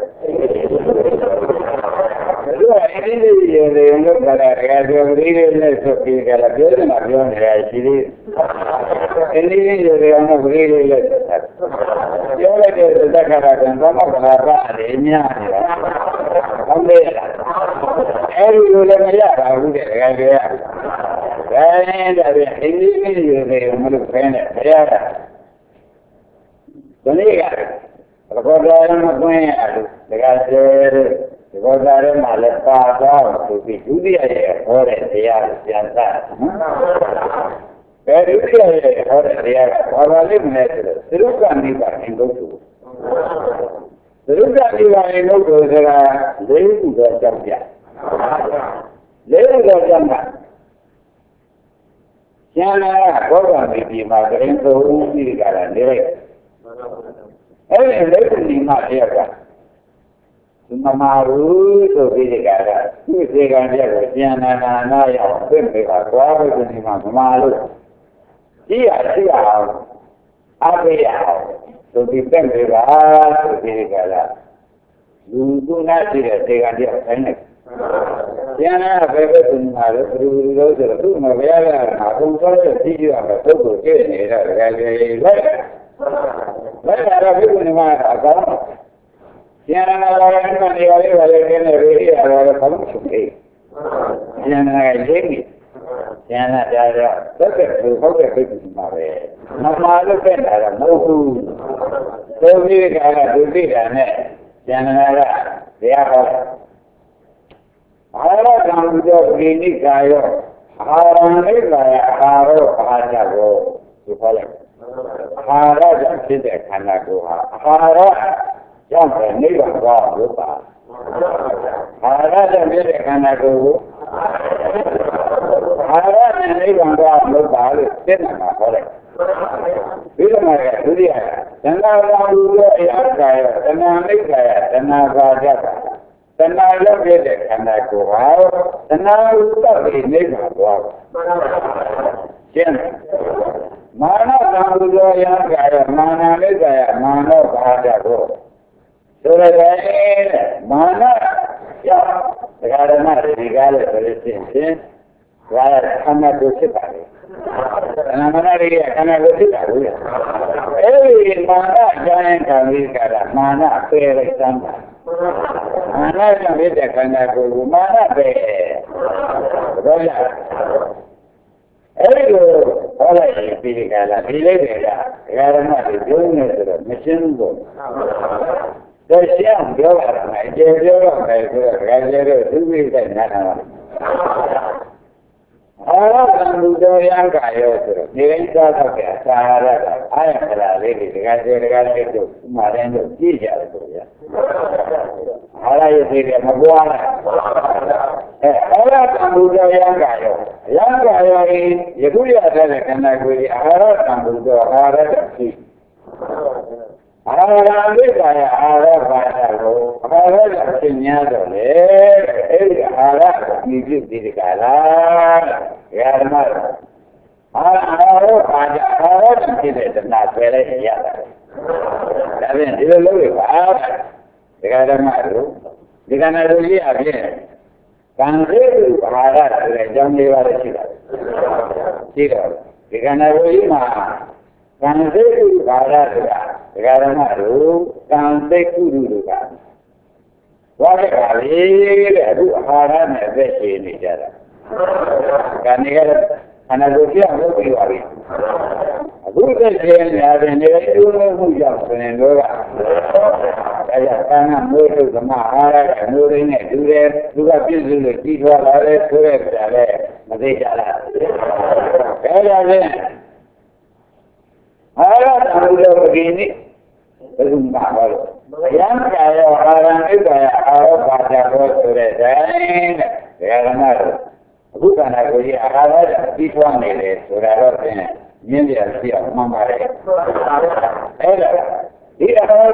တို့အိန္ဒိယယူနေလို့ကြတာတကယ်ပြောပြီးနဲ့ဆိုပြီးကြလားပြောနေတာပြောနေတာရှိသေးအိန္ဒိယယူနေအောင်ပြီးလေးလက်ပြောလိုက်တဲ့သက္ကရာကသမဗလာပအများနေတာဟုတ်လေအဲ့ဒီလိုလည်းမရပါဘူးတဲ့တကယ်ပြောရဒါနဲ့ဒါပြန်အိန္ဒိယယူနေမလို့ခင်းတယ်ဘုရားကဒီနေ့ကဘောဓာရမကွင်းရလို့တကယ်ကျေဒီဘောဓာရမှာလည်းပါတော့သူပြီးဒုတိယရဲ့ဟောတဲ့တရားကိုပြန်စားဘယ်ဒုတိယရဲ့ဟောတဲ့တရားကဘာပါလိမ့်မလဲဆိုတော့သရုပ်ကနိဗ္ဗာန်ကိုသရုပ်ကနိဗ္ဗာန်ကိုဆိုတာ၄ခုတော့ကြောက်ကြ၄ခုတော့ကြောက်မှာကျန်လာဘောဂမီဒီမှာတရင်သုံးပြီးကြတာနေလိုက်အဲ့ဒီလက်ရှိမှာတရားကမမာဘူးဆိုပြီးကြတာသူ့စေကံပြကိုကျန်နာနာရောက်ပြင့်ပေးတာသွားဖို့ဒီမှာမမာလို့ကြည့်ရအောင်အားပေးရအောင်ဆိုပြီးပြင့်ပေးပါဆိုပြီးကြတာလူသူနာရှိတဲ့စေကံပြတိုင်းနဲ့ကျန်နာပဲပဲသူမှာလို့ဘယ်လိုလို့ဆိုတော့သူ့မှာဘယ်ရတာအကုန်ဆုံးကြည့်ရမယ်ပုဂ္ဂိုလ်ကျင့်နေတာတကယ်ကြီးလိုက်လိုက်တာဘယ်လိုမှအကောင်းကျန်နာလာတဲ့နေရာလေးပါလေနေရေရတော့ဘာလို့ဆိုလဲကျန်နာရေးပြီကျန်နာကြတော့သက်သက်ဟုတ်တဲ့ပြည့်မှာပဲမမာလို့ပဲတာတော့မဟုတ်ဘူးသို့ပြီးကြတာသူသိတာနဲ့ကျန်နာကတရားဟောအာရကံကြောပိနိကာယောအာရဏိကာယအာရောအာကြကိုဒီခေါ်လိုက်အာရကြောင့်ဖြစ်တဲ့ခန္ဓာကိုယ်ဟာအာရကြောင့်ပဲနိဗ္ဗာန်သွားလို့ပါအာရကြောင့်ဖြစ်တဲ့ခန္ဓာကိုယ်ကိုအာရနဲ့နိဗ္ဗာန်သွားလို့ပါလို့သိနေမှာခေါ်လိုက်ပြီးတော့မှဒုတိယသံဃာတော်ရဲ့အရာကာယတဏှာနိက္ခာယတဏှာပါဒကတဏှာလောက်ဖြစ်တဲ့ခန္ဓာကိုယ်ဟာတဏှာဥပ္ပတိနိဗ္ဗာန်သွားရှင်းမာနသံဃာယကာယမာနနိက္ခာယမာနောပါဒကိုဆိုရတဲ့မာနကြောင့်ဒကာဓမ္မဒီကားလို့ဆိုလို့ရှိရင်ဒါခန္ဓာကိုယ်ဖြစ်ပါလေအနာမနာရဲ့ခန္ဓာကိုယ်ဖြစ်တာဘူးအဲဒီမာနကျမ်းခံပြီးကြတာမာနပယ်လိုက်စမ်းပါမာနကြောင့်ဖြစ်တဲ့ခန္ဓာကိုယ်ကိုမာနပယ်တော့ရအဲဒီလိုဟောလိုက်ပြီးပြီးကြလားဒီလေးတွေကဒကာဓမ္မတွေပြောနေဆိုတော့မရှင်းဘူးပေါ့ဒါရှင်းပြောတာကအကျေပြောတော့တယ်ဆိုတော့ဒကာကျေတို့သူ့ပြီးတဲ့နားတာအာရကံလူတော်ရံကာရောဆိုတော့ဒီကိစ္စတော့ကအာရကအာရကလာလေးတွေဒကာကျေတို့မှာတဲ့တို့ကြည့်ကြတယ်ဆိုရအာရရဲ့ဒီကမပွားလားအာရကံလူတော်ရံကာရောရံကာရောယခုရတဲ့ခန္ဓာကိုယ်အာရကံလူတော်အာရကရှိအာရမိစ္ဆာယအာရပါဒကိုအာရကအရှင်းများတော့လေအဲ့ဒီအာရကိုမြည်ပြဒီကလားဓမ္မအာရောပါဒအာရဖြစ်တဲ့တဏှာဆွဲလိုက်ရတာဒါဖြင့်ဒီလိုလုပ်ရပါဒကာဓမ္မတို့ဒီကနေ့တို့ကြီးအဖြစ်ကံသေးသူအာရဆိုတဲ့အကြောင်းလေးပါရှိတာရှိတော့ဒီကနေ့တို့ကြီးမှာကံသေးသူအာရဆိုတာဒကာဓမ္မတို့ကံသိကုလူတို့ကသွားတဲ့ခါလေးတဲ့အခုအာဟာရနဲ့အသက်ရှင်နေကြတာကနေကတော့ခန္ဓာကိုယ်ပြောင်းလို့ပြီးပါပြီအခုသက်ရှင်နေတယ်ဒီလိုမှုကြောင့်ဆိုရင်တော့အဲဒါကံကမိုးထုတ်သမအာဟာရကမျိုးရင်းနဲ့တူတယ်သူကပြည့်စုံလို့ကြီးထွားလာတယ်ဆိုတဲ့ကြတယ်မသိကြလားအဲဒါဖြင့်အာရတံလို့ပကိနိဘယ်သူမှမလို့ယံကာယောအာရံဣဒ္ဓယအာရောပါဒရောဆိုတဲ့တိုင်းတဲ့ဒါကမှအခုကဏ္ဍကိုကြီးအာဟာရကြီးထွားနေတယ်ဆိုတာတော့ဖြင့်မြင်ရစီအောင်မှန်ပါတယ်အဲ့ဒါဒီအာဟာရ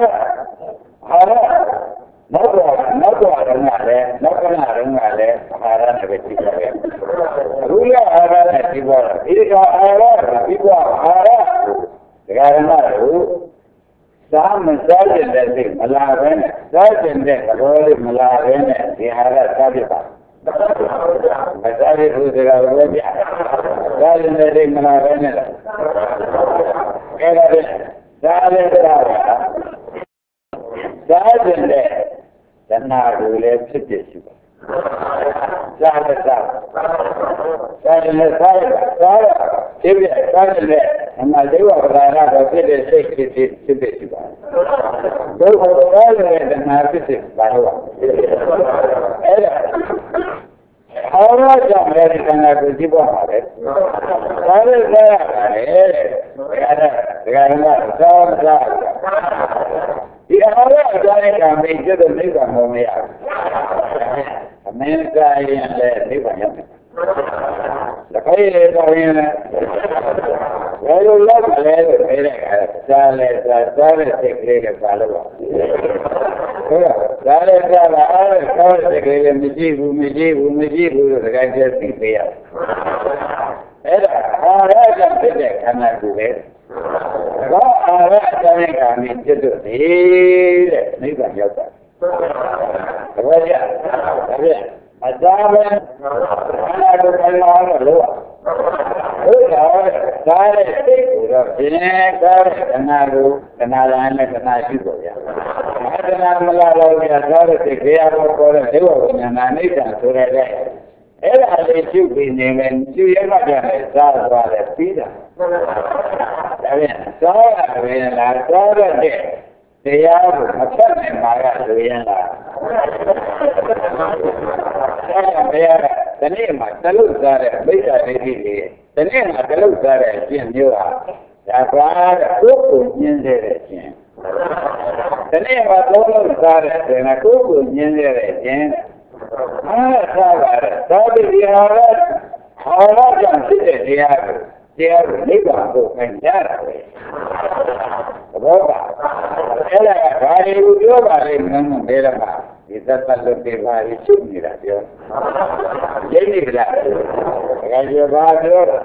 နောက်တော့လည်းနောက်ကဏ္ဍတုန်းကလည်းအာဟာရနဲ့ပဲကြီးသွားတယ်အခုလည်းအာဟာရနဲ့ကြီးသွားတယ်ဒီကအာဟာရကြီးသွားအာဟာရဒါကမှစားမစားတဲ့စိတ်မလာဘဲနဲ့စားတဲ့သဘောလေးမလာဘဲနဲ့ဒီဟာကစားပြပါမစားရဘူးတကယ်လို့ပြစားတဲ့စိတ်မလာဘဲနဲ့အဲ့ဒါပဲစားတဲ့တဏှာကိုလည်းဖြစ်ဖြစ်ရှိပါစားတဲ့ဒီပြစားတဲ့အမှဒိဝပဒါနတော့ဖြစ်တဲ့စိတ်ဖြစ်ရှိပါဒုက္ခစားတဲ့တဏှာဖြစ်ပါတော့အဲ့ဒါအာရကြောင့်လည်းတဏှာကိုကြည့်ပါပါလေစားရတာလေဒါကဒီအာရအတိုင်းကမင်းကျတဲ့နိဗ္ဗာန်မရဘူးအမင်းကရင်လည်းနိဗ္ဗာန်ရတယ်တခါရတော့ရင်လည်းဘယ်လိုလုပ်လဲလို့ပြောတဲ့အခါစားတဲ့စိတ်ကလေးကပါလို့ပါဟုတ်လားစားတဲ့အားတဲ့စိတ်ကလေးလည်းမရှိဘူးလို့တခါကျသိပေးရအဲ့ဒါအာရကဖြစ်တဲ့ခန္ဓာကိုယ်လေဒါအာရအတိုင်းကမင်းဖြစ်လို့နေတဲ့နိဗ္ဗာန်ရောက်တာတပည့်ရဒါဖြင့်အသာပဲခန္ဓာကိုယ်ကလည်းလို့ဟုတ်ဒါတဲ့စိတ်ကိုတော့ပြင်းကားတဲ့ခန္ဓာကိုခန္ဓာလည်းနဲ့ခန္ဓာရှိပေါ်ရခန္ဓာမလာတော့ပြကားတဲ့စိတ်တရားကိုခေါ်တဲ့ဒေဝဝိညာဏနိစ္စဆိုရတဲ့အဲ့ဒါလေးကျုပ်ပြီးနေမယ်ကျုပ်ရဲ့ကကြတယ်စားသွားတယ်ပြီးတာဒါပြန်စားရတယ်လားစားရတဲ့တရားကိုမဖြတ်နိုင်ပါကဆိုရင်လားအဲ့ဒါတရားကဒီနေ့မှာတလုတ်စားတဲ့မိစ္ဆာဒိဋ္ဌိတွေဒီနေ့မှာတလုတ်စားတဲ့အကျင့်မျိုးဟာဒါကကိုယ်ကိုညင်းတဲ့အကျင့်ဒီနေ့မှာသုံးလို့စားတဲ့ဆိုရင်ကိုယ်ကိုညင်းတဲ့အကျင့်အားစားပါတယ်သာတိဟာရကြောင့်ဖြစ်တဲ့တရားကိုနိဗ္ဗာန်ကိုခံရတာပဲဘောကအဲ့ဒါကဘာလို့ပြောပါလဲမင်းတို့ဒါကဒီသတ္တလွတ်တွေပါလိချုပ်နေတာပြောရင်းနေကြလားဒါကြဘာပြောတာ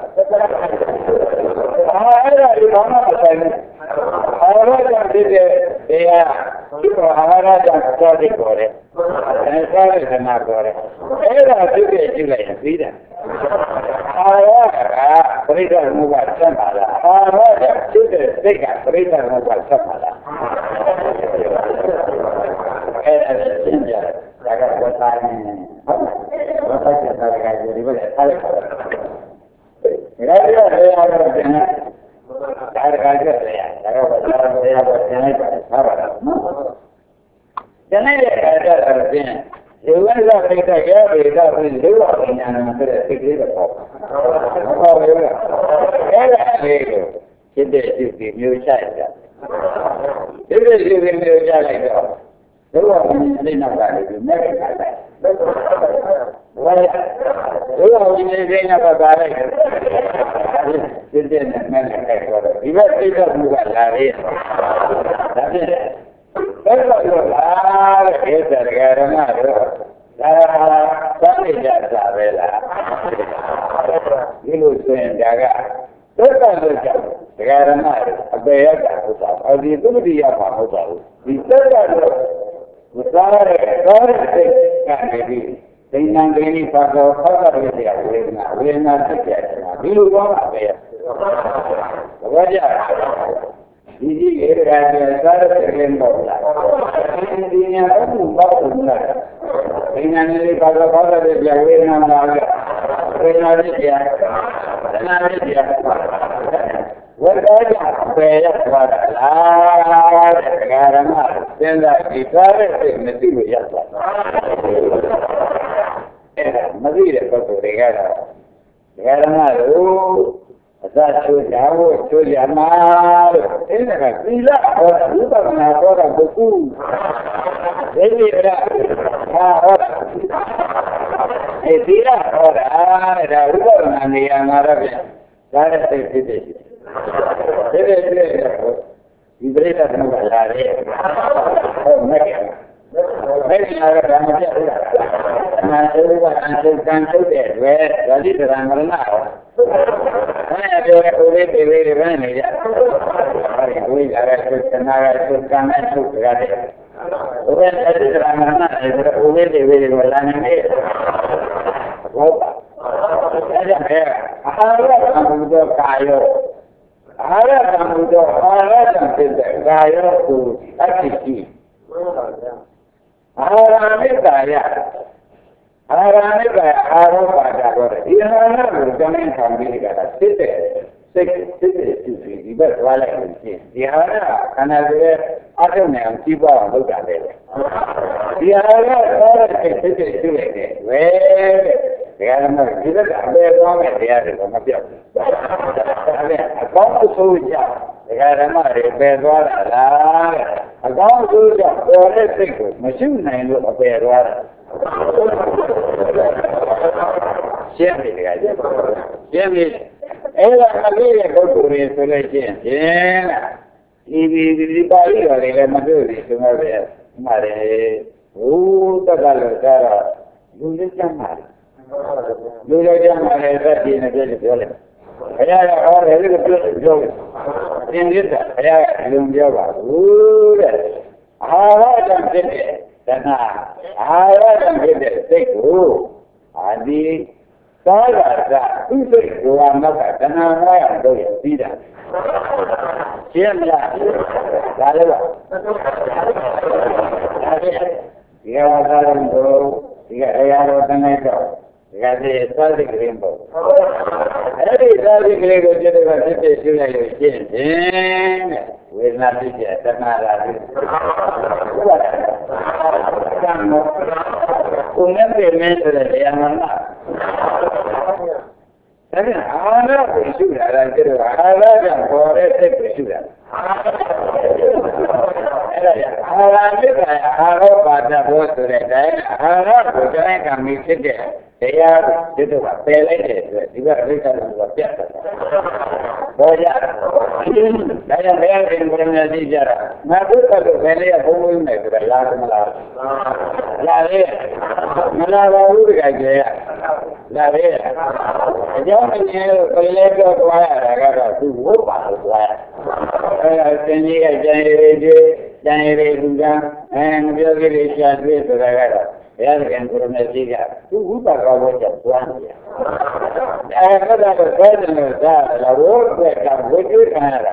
အဲ့ဒါဒီဘာမှမဆိုင်ဘူးအာရကြောင့်ဖြစ်တဲ့တရားဒီအာရကြောင့်သွားတဲ့ပေါ်တယ်အဲစားတဲ့ခဏပေါ်တယ်အဲ့ဒါဖြစ်တဲ့ကြည့်လိုက်ရင်ပြီးတယ်အာရကပရိစ္ဆေမှုကဆက်ပါလားအာရကဖြစ်တဲ့စိတ်ကပရိစ္ဆေမှုကဆက်ပါလားအဲ့ဒါရှင်းကြတယ်ဒါကဝတ်သားနေဟုတ်ဝတ်သားတဲ့ကဒီဘက်ထားလိုက်ပါဒါရရတော့ပြန်ဒါကကြတယ်ဒါကဝတ်သားတရားပေါ်ပြန်လိုက်ပါထားပါလားကျန်တဲ့အခါကျတော့ပြန်ဒီဝိဇ္ဇာပိဋကရဲ့ဗေဒပြီးဒုဝဉာဏ်နဲ့ဆိုတဲ့စိတ်ကလေးတော့ပေါ့ဟုတ်ပါဘူးအဲ့ဒါလေးကိုဖြစ်တဲ့စိတ်ကြီးမျိုးချလိုက်တာဖြစ်တဲ့စိတ်ကြီးမျိုးချလိုက်တော့ဒုဝဉာဏ်နဲ့နောက်ကလည်းမဲ့လိုက်တာဘာလဲဒုဝဉာဏ်နဲ့နောက်ကပါလိုက်ဖြစ်တဲ့နဲ့မဲ့လိုက်တော့ဒီဘက်စိတ်ဓာတ်ကလာရည်ဒါဖြင့်အဲ့တော့လားတဲ့ဒါကရမတော့ဒါသတိကြတာပဲလားဒီလိုဆိုရင်ဒါကသစ္စာလို့ကြောက်ဒကာရမအပေရတာဟုတ်တာအဒီသုတိယပါဟုတ်တာဒီသစ္စာလို့မစားရတဲ့သောရစိတ်ကနေပြီးဒိဋ္ဌံကိနိပါကောဖောက်ရတဲ့ဝေဒနာဖြစ်ကြတယ်ဒီလိုကောင်းတာပဲဘာကြဒီကြီးရေကစားတဲ့ကလေးတော့လားဒီညာတော့ဘာလို့လဲဒီညာနေပါတော့ဘာလို့လဲဝေဒနာလာတယ်ဝေဒနာဖြစ်တယ်သနာဖြစ်တယ်ဝေဒနာပဲရသွားတာလားတဲ့ဓမ္မစဉ်းစားဒီကားတဲ့စိတ်မသိလို့ရသွားအဲ့ဒါမသိတဲ့ပုဂ္ဂိုလ်တွေကတော့ဓမ္မတို့အသာချိုးတာကိုချိုးရမှာလို့အဲ့ဒါကသီလဟောဝိပဿနာဟောတာပုဂ္ဂိုလ်ဒီလိုကဟာဟောအဲ့သီလဟောတာဒါဝိပဿနာနေရာမှာတော့ပြန်ဒါလည်းသိဖြစ်ဖြစ်ဒီပြိတ္တသမုပ္ပါလာတယ်ဟုတ်မဲ့မဲ့ညာကဓမ္မပြတ်လားအနာသုဘအန်သုကံသုတဲ့တွေဓာတိတရမရဏရောအဲ့ဒါပြောတဲ့ဥလေးတွေပဲနေကြအဲ့ဒီဝိဇ္ဇာကသုကနာကသုကံနဲ့သုကြတယ်ဥပ္ပဓာတိတရမရဏအဲ့ဒါဥလေးတွေလာနေတယ်ဟုတ်ပါအဲ့ဒါပဲအာရကံဘုဒ္ဓကာယောအာရကံဘုဒ္ဓအာရကံဖြစ်တဲ့ကာယောကိုအတ္တိရှိအာရမေတ္တာယအာရမေတ္တာအာရောပါဒတော့ဒီဟာကကျမ်းခံပြီးကြတာစစ်တဲ့စိတ်စစ်တဲ့သူဒီဘက်သွားလိုက်လို့ရှိရင်ဒီဟာကခန္ဓာတွေအထုံးနေအောင်ကြီးပွားအောင်လုပ်တာပဲဒီဟာကတော့စစ်တဲ့သူတွေဝဲတရားဓမ္မဒီဘက်အပေသွားမဲ့တရားတွေတော့မပြောက်ဘူးအကောင်းအဆိုးကြတရားဓမ္မတွေပယ်သွားတာလားအကောင်းအဆိုးကြပေါ်တဲ့စိတ်ကိုမရှိနိုင်လို့အပယ်သွားတာရှင်းပြီတရားရှင်းပြီအဲ့ဒါမလေးတဲ့ပုဂ္ဂိုလ်တွေဆိုလို့ရှိရင်ဖြင့်ဒီပါဠိတော်တွေလည်းမတွေ့ဘူးဆိုတော့ဒီမှာလေဘုဒ္ဓကလည်းကြတော့လူလေးကျမ်းပါလူလေးကျမ်းပါလေသက်ရှင်နေတယ်ပြောလိုက်ဘုရားကဟောတယ်လို့ပြောတယ်သင်္ကြန်ဘုရားကလုံပြောပါဘူးတဲ့အာရတံဖြစ်တဲ့တဏှာအာရတံဖြစ်တဲ့စိတ်ကိုအာဒီသာရတာသူ့စိတ်ကိုအမကတဏှာငါရတော့ပြီးတာရှင်းမလားဒါလည်းပါဒီကဝါသာတော်ဒီကအရာတော်တန်လိုက်တော့ဒီကစီသာတိကရင်ပေါ့အဲ့ဒီသာတိကလေးကိုပြတဲ့ကဖြစ်ဖြစ်ရှင်းလိုက်လို့ရှင်းခြင်းတဲ့ဝေဒနာဖြစ်တဲ့တဏှာလာပြီဟုတ်ပါလားကံကိုကိုယ်နဲ့ပြင်နေဆိုတဲ့တရားမှန်လားဒါပြန်အာရကိုရှုတာလည်းကျတော့အာရကပေါ်တဲ့စိတ်ကိုရှုတာအဲ့ဒါအာရမြစ်ကအာရောပါဒဘောဆိုတဲ့တိုင်းအာရကိုတိုင်းကံမိဖြစ်တဲ့တရားဒီတော့ပယ်လိုက်တဲ့အတွက်ဒီကရိက္ခာကပြတ်သွားဘောရဒါကြောင့်ဘယ်ရင်ဘယ်နဲ့ကြည့်ကြတာငါတို့ကလည်းဘယ်နဲ့ဘုံလုံးနေကြလားမလားလာလေမလာပါဘူးတကယ်ကြီးလာလေအကြောင်းအရင်းကိုလည်းပြောသွားရတာကတော့သူဝတ်ပါလို့သွားရအဲဒါသင်ကြီးကကျန်ရည်တွေကျန်ရည်လူကမပြောကြရရှာတွေ့ဆိုတာကတော့ဘုရားခင်ကိုရမေကြီးကသူဝိပါကဘောကြောင့်သွားနေတယ်အဲဒါကတော့ဘယ်နဲ့သာလာလို့ကဝိကျွေးခံရတာ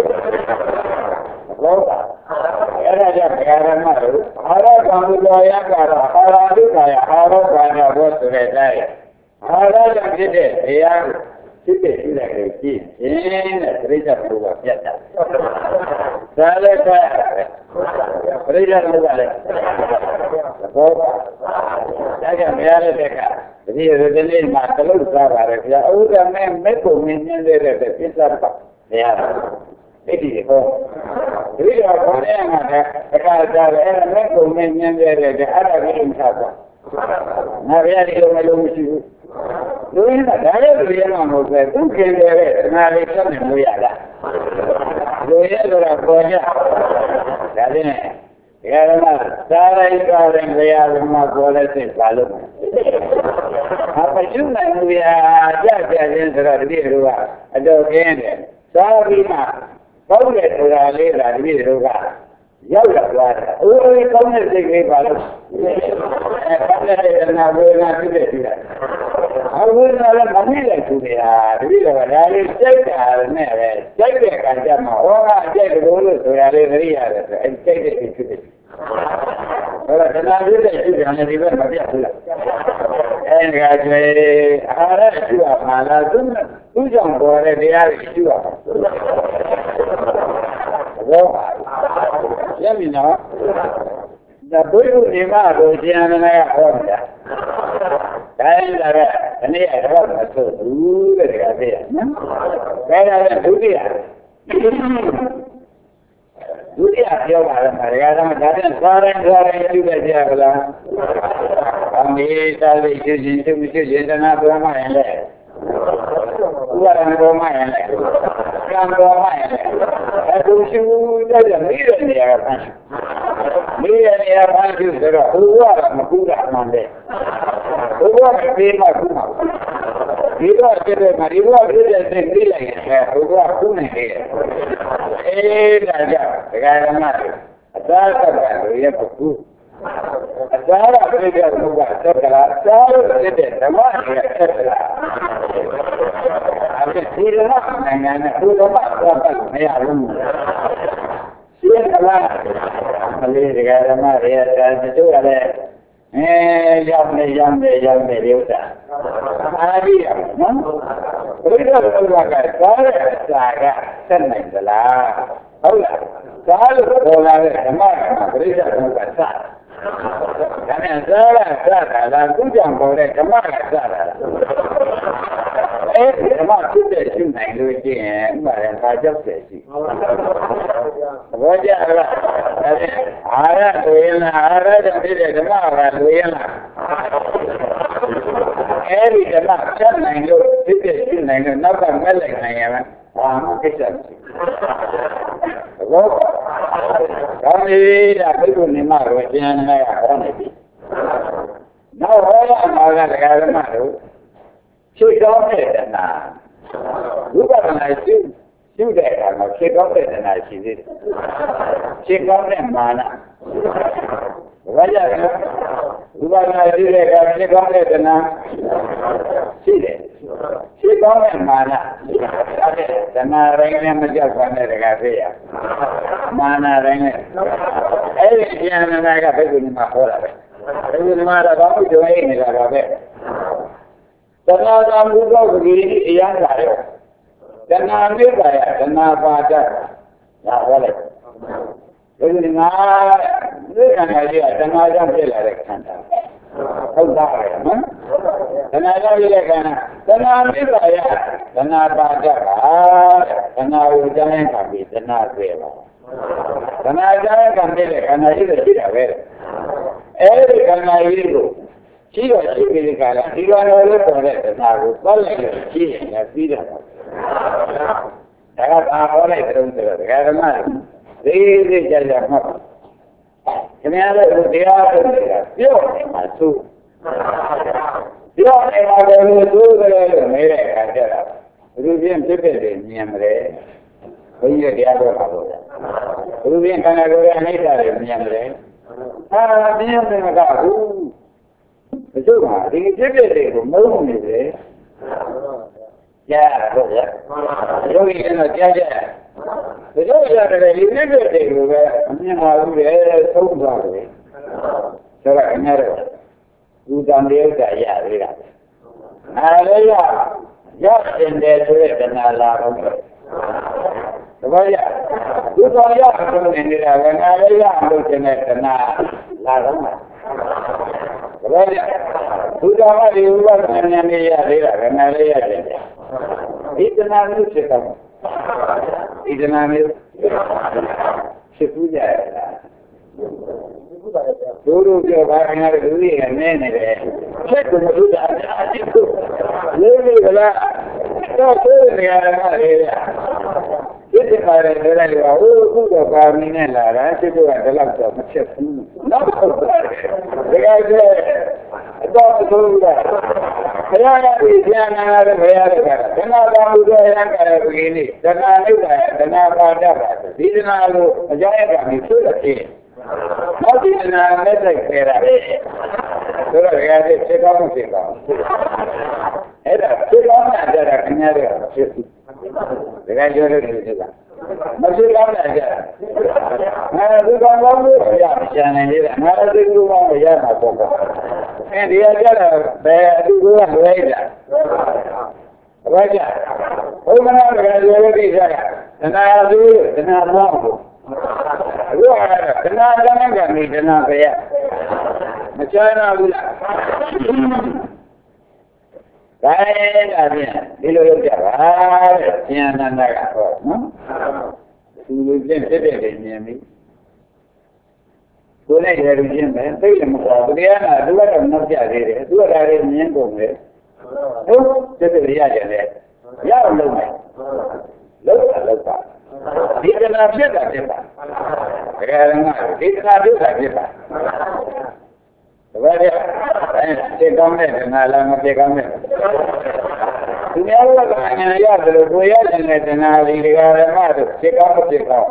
ဟုတ်ပါအဲ့ဒါကြောင့်ဘုရားဓမ္မတို့အာရကံဘုရားရကတော့အာရဒုက္ခရအာရောဘာနာဘောဆိုတဲ့အတိုင်းအာရကံဖြစ်တဲ့တရားဖြစ်တဲ့ရှိတဲ့ကိုကြည့်ရင်တဲ့ပြိဿဘုရားပြတ်တာဒါလည်းကဲပြိဿဘုရားလည်းဘောပါဒါကြောင့်ဘုရားရဲ့တက်ကဒီရတဲ့နေ့မှာတလုံးစားပါတယ်ဗျာဥဒ္ဒမဲမဲ့ကိုမြင်နေတဲ့ပြိဿဘုရားအဲ့ဒီဟောဒီတော့ခေါင်းရမှာတခါစားတယ်အဲ့ဒါမဲ့ကိုမြင်နေတဲ့အဲ့ဒါကိုထားပါငါဘုရားဒီလိုမလုပ်မရှိဘူးလူရင်းကဒါလည်းလူရင်းမှမဟုတ်ပဲသူကျင်တယ်ငါလေးဆက်နေလို့ရလားလူရင်းဆိုတာပေါ်ကြဒါလည်းဘုရားကသာရိကရင်ဘုရားကမှပေါ်လက်စိတ်ပါလို့အပရှုနိုင်မှုရကြကြခြင်းဆိုတော့ဒီလိုကအတော်ကျင်းတယ်သာပြီးမှပေါ့တဲ့ဆိုတာလေးကဒီလိုကရောက်လာသွားတယ်။အိုးလေးကောင်းတဲ့စိတ်လေးပါလို့ကောင်းတဲ့နာဝေဒနာဖြစ်တဲ့ရှိတာ။အဝိဇ္ဇာလည်းမမိလိုက်ဘူးလေ။ဒီလိုကဒါလေးစိတ်တာနဲ့ပဲစိတ်တဲ့ကံကြမှာဟောကအကျိတ်ကလေးလို့ဆိုတာလေးသတိရတယ်ဆိုအဲစိတ်တဲ့ဖြစ်ဖြစ် Ora che la vita è più grande di me, ma via quella. Che ara sua, ma la tu già un po' le reali sua. Siamo no? Da poi di mano ci hanno una cosa. La mia è una cosa dura, ragazzi. Era dura. Dura io guarda, magari fare juga dia lah. Kami tadi jadi nak ramai le. Orang ramai le. Orang ramai le. Aku sudah jadi dia kan. Dia kan juga orang kurang mande. Orang bima kuma. Dia ada mariwa dia sendiri lagi. Orang kuna dia. Raja, negara mana? Asal kan dia betul. Asal dia bukan asal dia sama dia. Apa sila dengan itu apa ya rum. Sila Malay negara mana dia itu ada jamne dia udah. Ada saya senang lah. Kalau kemarin berita besar. Karena salah lagu yang boleh kemarin salah. Kemarin sudah senang dulu kemarin tajam sesi. Wajah lah. Ada tuilah, ada yang tidak kemarin tuilah. Kemarin senang dulu, tidak senang dulu. Nampak melek nanya. Kisah. Kami dah betul ni mahu jangan orang ini. Nah orang mahu negara mahu. Siapa yang nak? Bukan nasi. Siapa yang nak? Siapa yang nak sini? Siapa yang mana? Wajah kan? Bukan nasi lekat. Siapa yang nak? Sini. Siapa yang mana? Karena orangnya menjauhkan negara dia. Mana orangnya? Yang negara itu ni mahal. Itu ni mahal. Kamu cuma ini negara. Karena kamu juga begini yang lain. Karena ambil saya, karena baca, tak boleh. Itu ni mahal. Itu kan dia. Karena jangan belajar. Kau tak boleh. Karena dia karena ambil saya, karena baca, karena ujian kami, karena bela. Karena jangan kami, karena itu tidak bela. Karena itu, siapa sih kalau siapa orang boleh karena boleh siapa tidak. Jangan apa itu karena ini jadi apa? Kenapa dia masuk? Dia orang itu mereka kerja. Rupiah cepat ni amre. Kaya dia berapa? Rupiah kan orang ni dah ni amre. Dia mereka tahu. Betul tak? Dia cepat dia mahu ni deh. Ya, betul. Jadi nak jaga. Betul ya, dia cepat dia juga. Ni mahu dia tahu bahawa. Cara ni ada. Udang dia dah ya, dia. Ada ya sendiri tu kena larang. Sebab ya, udang ya tu sendiri ada ya tu kena larang. Sebab ya, udang ada udang yang dia kena dia. Itu nama siapa? Itu nama sepuja. Guru ke barang dulu yang ni deh. Cek dulu ada itu. Lebih kalau tu negara dia. Itu barang dia. Oh, tu kami ni lah. Itu adalah macam tu. Dekat tu dah. Saya dia nak bayar kan. Kenapa kamu yang kaya begini? Kenapa ada? Di sana lu jangan kami sudah sih. Nanti nak mencari kira. Sudah kaya cekam. Cekam ada kenyara. Dengan jodoh juga. Masih kamu ada. သူကဘာလို့ရချင်နေလဲငါလည်းဒီလိုမှရမှာပေါ့အဲဒီရကြတော့ဘယ်အတူကလွဲတာဘာကြဘုရားကလည်းလွယ်ကိစ္စကတဏှာသူတဏှာမောင်းဘူးအခုကတဏှာတဏှာကနေတဏှာပဲမချမ်းသာဘူးလားဒါလည်းဒါပြန်ဒီလိုလုပ်ကြပါတဲ့ဉာဏ်နန္ဒကဟောနော်သူလူချင်းဖြစ်တဲ့လေမြင်ပြီကိုယ်နဲ့ရလူချင်းပဲသိတယ်မဟုတ်ဘူးတရားနာသူကတော့နောက်ပြသေးတယ်သူကဒါလေးမြင်ကုန်တယ်ဟုတ်တဲ့တဲ့ရကြတယ်ရအောင်လုပ်မယ်လုပ်တာဒီကနာဖြစ်တာဖြစ်ပါဒါကလည်းငါဒီကနာဖြစ်တာဖြစ်ပါဒါကြစိတ်ကောင်းတဲ့ငါလည်းမဖြစ်ကောင်းတဲ့သူများကငါရတယ်လို့ကိုရတယ်နဲ့တဏှာဒီကရမတို့ဖြစ်ကောင်းမဖြစ်ကောင်း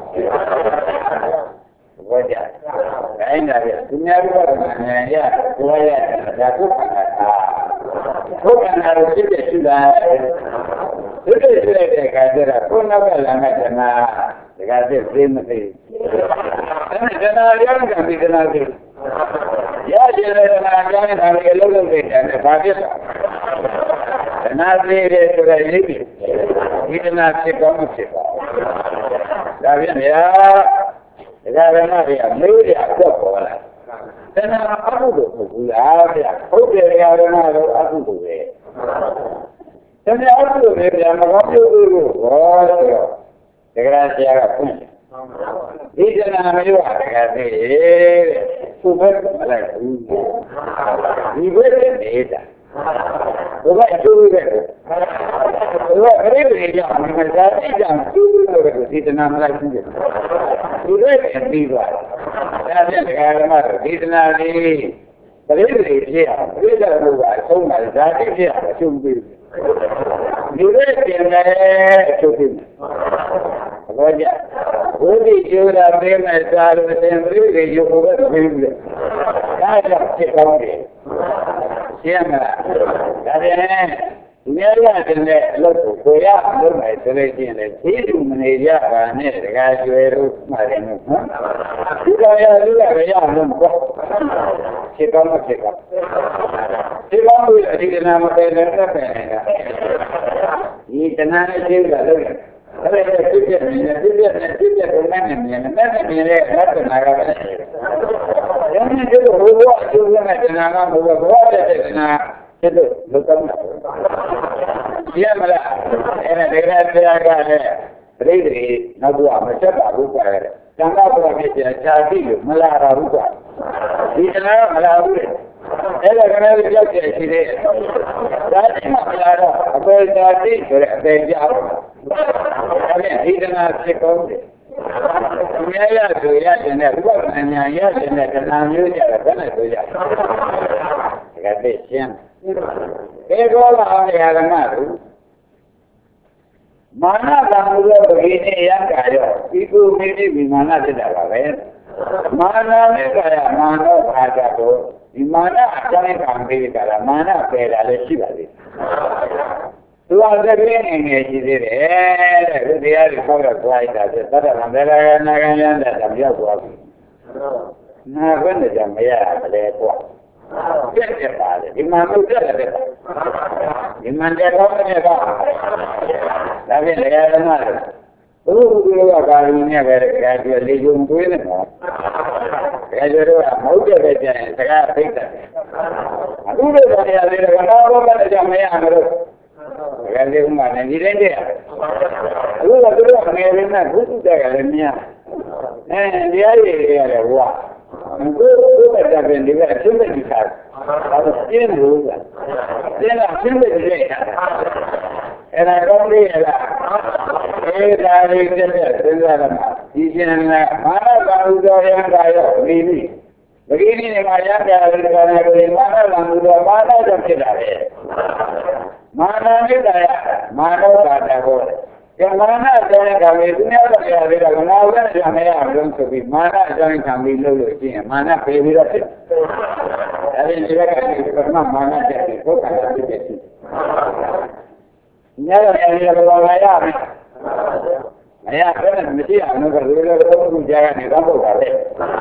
ဘာကြအဲ့ဒါပြသူများကငါရကိုရတယ်ဒါကုက္ခနာကိုယ်ကနာလို့ဖြစ်တဲ့ရှိတာဒီလိုရှိတဲ့ခါကျတော့ကိုယ်နောက်ကလာတဲ့တဏှာဒီကတည်းကသိမသိအဲ့ဒါတဏှာရောင်းကြပြီးတဏှာသိရကျင်တဲ့တဏှာကြောင်းတာလည်းလုံးလုံးသိတယ်ဘာဖြစ်လဲတဏှာသေးတယ်ဆိုတော့ရိပ်ပြီဒီတဏှာဖြစ်ကောင်းမဖြစ်ပါဘူးဒါပြန်ဗျာဒါကလည်းတွေကမေးရတော့ပေါ်လာတဏှာအမှုလို့မဟုတ်လားဗျာဟုတ်တယ်ဗျာတော့အမှုလို့ပဲတဏှာအမှုလို့ဗျာမကောင်းဘူးလို့ဟောတော့တကယ်ဆရာကဖွင့်ဒီတဏှာမျိုးကတကယ်သိတဲ့သူပဲမလိုက်ဘူးဒီဘက်နေတာဘုရားသူပဲဘုရားခရီးတွေကြောင့်မစားသိကြသူလို့ဒီတဏှာမလိုက်ဘူးသူတွေပြီးသွားဒါဖြင့်ဒကာရမတို့ဒီတဏှာလေးခရီးတွေဖြစ်အောင်ပြည့်တဲ့လူကအဆုံးမှာဇာတိဖြစ်အောင်အရှုံးပေးဒီလိုတင်တယ်အရှုံးပေးဘောကြဘုရားကျိုးတာပေးမဲ့စားလို့သင်ပြည့်တွေရုပ်ဘုရားပေးတယ်ဒါကြောင့်ဖြစ်ကောင်းတယ်ရှင်းမလားဒါပြန်ဒီနေ့ရတယ်နဲ့အလုပ်ကိုရလုပ်မယ်ဆိုလို့ရှိရင်လည်းသိတူမနေကြပါနဲ့တကားကျွဲတို့မှတယ်နော်ဒီကရလူကရအောင်ပေါ့ဖြစ်ကောင်းမဖြစ်ကောင်းဖြစ်ကောင်းလို့အဒီကနာမပဲလည်းတက်ပဲနေတာဒီတဏှာနဲ့သိတာလို့အဲ့ဒါဖြစ်ဖြစ်နေဖြစ်ဖြစ်ကိုနဲ့မြင်နေတဲ့လက္ခဏာကပဲဒါနဲ့ဒီလိုဘုရားအကျိုးနဲ့တဏှာကဘုရားတဲ့တဏှာဖြစ်လို့လောကမှာရမလားအဲ့ဒါဒေဂရတရားကလည်းပြိတ္တိနောက်တော့မချက်ပါဘူးကွာတဲ့သံဃာဘုရားဖြစ်တဲ့ခြာတိလို့မလာတာဘူးကွာဒီတဏှာမလာဘူးလေအဲ့ဒါကလည်းကြောက်ကြရှိသေးတယ်ဒါတိမလာတော့အပေခြာတိဆိုတဲ့အပေကြောက်ဒါဖြင့်ဒီတဏှာဖြစ်ကောင်းတယ်သူများရဆိုရတယ်နဲ့ဘုရားဉာဏ်ရတယ်နဲ့တဏှာမျိုးကြတယ်ဘယ်နဲ့ဆိုရတယ်ဒါကသိရှင်းဧကောလာအောင်ရဓမ္မတို့မာနတံမှုသောပဂိနေယံကာယောဤကုမိတိဝိမာနဖြစ်တာပါပဲမာနနဲ့ကာယမာနောခါကြတော့ဒီမာနအတိုင်းကံပေးကြတာမာနပယ်တာလည်းရှိပါသေးတယ်သူကတကယ်နေရှိသေးတယ်တဲ့ဒီတရားတွေခေါ်တော့သွားလိုက်တာဆိုတတ်တာဗေဒနာကံရမ်းတာပြောက်သွားပြီနာဘယ်နဲ့ကြမရမလဲကွာပြည့်တယ်ပါလေဒီမှာမဟုတ်တယ်ဒီမှာတော့လည်းဒါဖြင့်လည်းရမှာဘုရားကကာရီနဲ့ပဲကြာကျွေးလေးုံသွေးနေမှာကြာကျွေးတော့မဟုတ်တဲ့ပဲကြာရင်စကားသိတယ်အခုလည်းတရားလေးကတော့ဘာမှကြမရမလို့ကြာလေးမှလည်းဒီတိုင်းတည်းအခုကသူတို့ငယ်ရင်းနဲ့ဘုသူတက်ကလည်းမြင်တရားရည်ရတယ်ဘုရားဘုရားကတည်းကဒီကအချင်းချင်းထားတာပြင်းလို့ကပြင်းတာပြင်းတဲ့တဲ့အဲ့ဒါကောင်းလေးရလားအဲ့ဒါလေးတဲ့စဉ်းစားရမှာဒီရှင်ကမာနကာဟုတော်ရံကာရောဒီနည်းပဂိနိနဲ့မာယကာရကလည်းမာနကာဟုတော်မာနကြောင့်ဖြစ်တာပဲမာနမြစ်တာရမာနောကာတဟောကမာနအကြောင်းကံပြီးသူများတော့ရသေးတာကနာဝဲကြမရအောင်လို့ဆိုပြီးမာနအကြောင်းကံပြီးလုပ်လို့ရှိရင်မာနပြေပြီးတော့ဖြစ်တယ်အဲဒီဒီကပထမမာနတက်ပြီးဘုရားကဖြစ်ဖြစ်ရှိညတော့ရရဘယ်လိုလာရမလဲ Ayah kan mesti anu kalau kalau jaga ni kamu kare.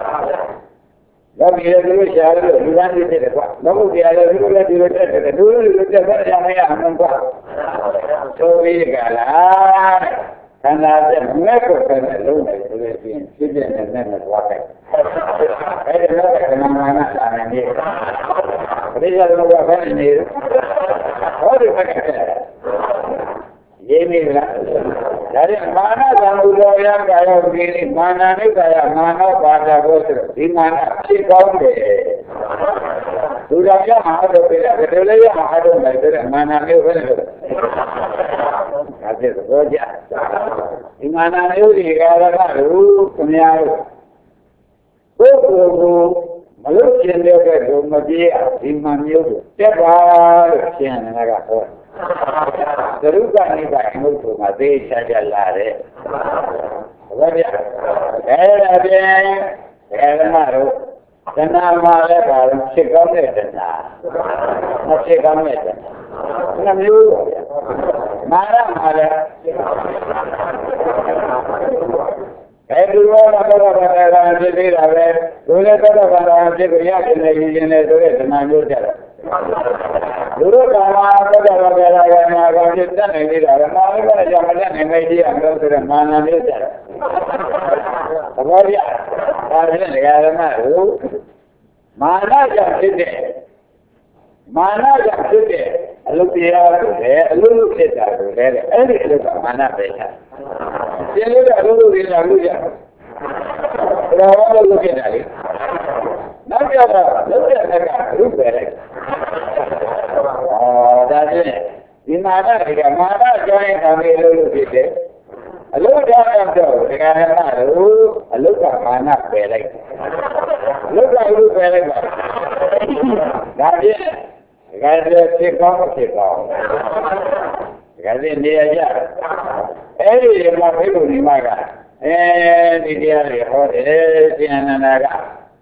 Lalu dia dulu cari bulan di sini pak. Lalu dia dulu kan yang ayah anu pak. So ini kalah. Karena ada mereka kan lalu dia sudah nak pakai. Ada mana sana ni. Dia lalu apa ni? Orang pakai. Ini lah. Dari mana samudra yang kaya begini, mana ni kaya, mana pada bosro, di mana si kaum deh. Sudah yang ada bela, betul yang ada betul, mana ni betul. Kasih saja. Di mana ni di negara lu punya. Malu cendera ke rumah di mana ni? Siapa yang nak kau? Terus ni baik tu masih saja lari. Wajar. Maru. Tanah malah baru sekam itu masih sekam itu. Nampu. Malah. Dulu orang jadi ramai. Dulu orang jadi yang itu tanah jual. Dulu kalau yang kita ni ramai, kalau zaman ni dia angkat mana ni dia. Apa dia? Ada negara mana jam sini, lalu dia lalu kita ada mana beda. Jadi lalu dia. Lalu kita ni. Nanti ada beda. Jadi di mana jangan kami lalu kita. Lalu jangan tu dengan lalu mana beda. Lalu beda. Jadi kalau cikau. Jadi dia aja. Ini macam itu ni maga. Dia lewat. Dia naga.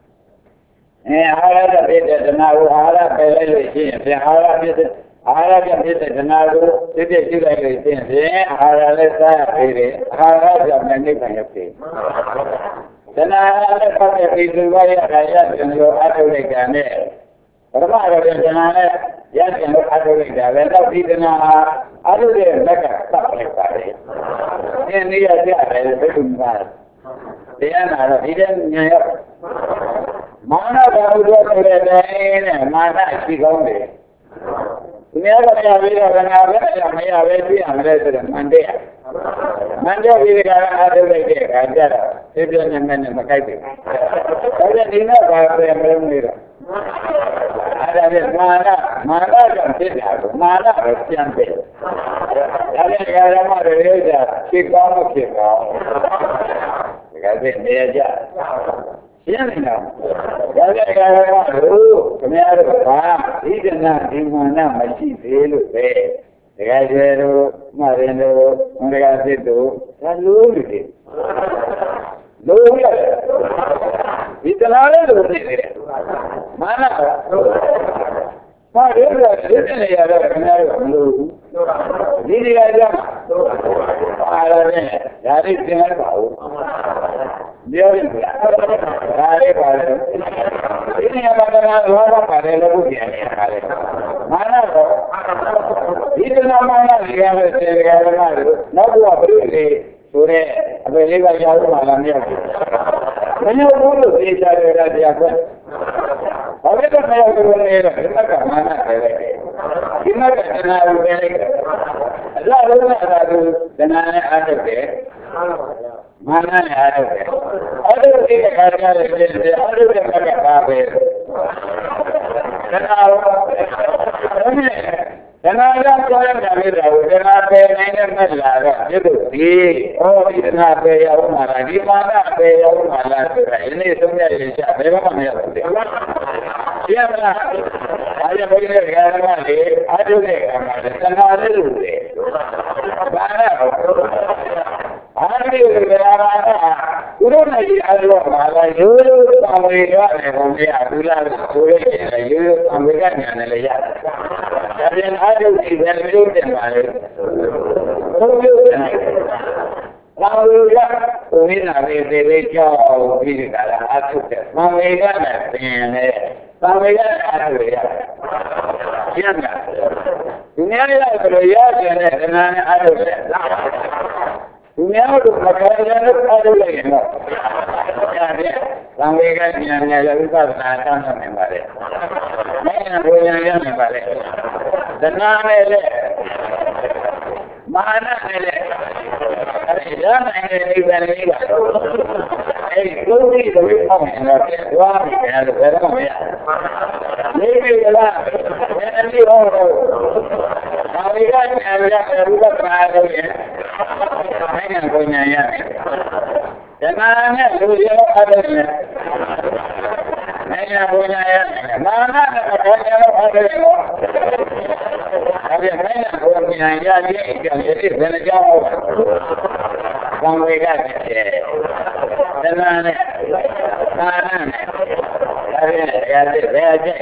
Ada beda tenaga. Ada beda lagi. Ada yang beda tenaga. Tidak juga lagi. Ada lesai beda. Ada yang ni banyak. Tenaga pakai itu banyak raya yang ada lagi ni. Kalau ada tenaga yang ada lagi. Kalau tidak ada mereka tak boleh. Ini dia ada betul. Dia ada dia mana baru dia ini mana si kau ni. Ini ada yang ada Mandi ini ada lagi ada. Sebelum yang makai tu. Kalau ini baru yang bermula. Ada mana yang tidak, mana yang tidak. Jadi kalau mana dia cikau. Jadi dia aja. Siapa ni? Jadi kalau kemudian apa? Ini di mana masih dulu Jadi mereka itu lalu ni. Lalu itu lalu ni. Mana? Dia ni ada lalu. Ini ada. Ada ni. Jadi dengan bau. Dia ni. Ada. Ini ada orang pada lalu dia ni. Mana? Itu namanya dia nak buat beri sore beri baju malam dia. Banyak dulu dia apa? Apa tu saya berulang kita mana kita kenal beri. Lalu ada ke mana ada ke? Ada kita kerja ada kita apa? Kenal. Tenaga orang kami tahu, tenaga ini masalah. Itu di, tenaga yang mana, di mana yang mana. Ini semua siapa yang mana? Siapa? Ada begini negara mana? Ada negara, tenaga dulu. Mana? Ada negara mana? Urut lagi ada mana? Urut Amerika, Amerika, Urut Amerika ni lagi. Jadi ada di dalam itu yang ada. လာလို့ရကိုရင်းလာလေးလေးကြောက်ပြီးကြတာအထုတယ်သံဃာကလည်းပြင်လေသံဃာကအထုရကျန်တာဒီနေ့ရဆိုလို့ရတယ်နဲ့ခဏနဲ့အထုတယ်ဒီနေ့တော့မခံရတဲ့အထုလိုက်ရင်တော့ရတယ်သံဃာကဉာဏ်နဲ့ဝိပဿနာတောင်းနေပါလေမင်းကဘုရားရနေပါလေသနာနဲ့လေမာနနဲ့လေအဲ့ဒါနိုင်တဲ့နိဗ္ဗာန်လေးပါအဲ့ဒီကိုယ်ကြီးတွေပေါ့နော်ဝါပြီးတယ်ဘယ်တော့မှမရနေပြီလားအဲ့ဒီဟောတော့ဒါတွေကဉာဏ်ရရူပပါလို့ရင်နိုင်ငံကိုဉာဏ်ရတယ်ဓမ္မနဲ့လူရောအပ်တယ်နိုင်ငံကိုဉာဏ်ရတယ်မာနနဲ့ဘယ်ရောအပ်တယ်အဲ့ဒီနိုင်ငံကိုဉာဏ်ရခြင်းအကြောင်းရည်ဘယ်နှကြောင်းသံဝေကနဲ့ဓမ္မနဲ့မာနနဲ့အဲ့ဒီရတယ်ဘယ်အကျင့်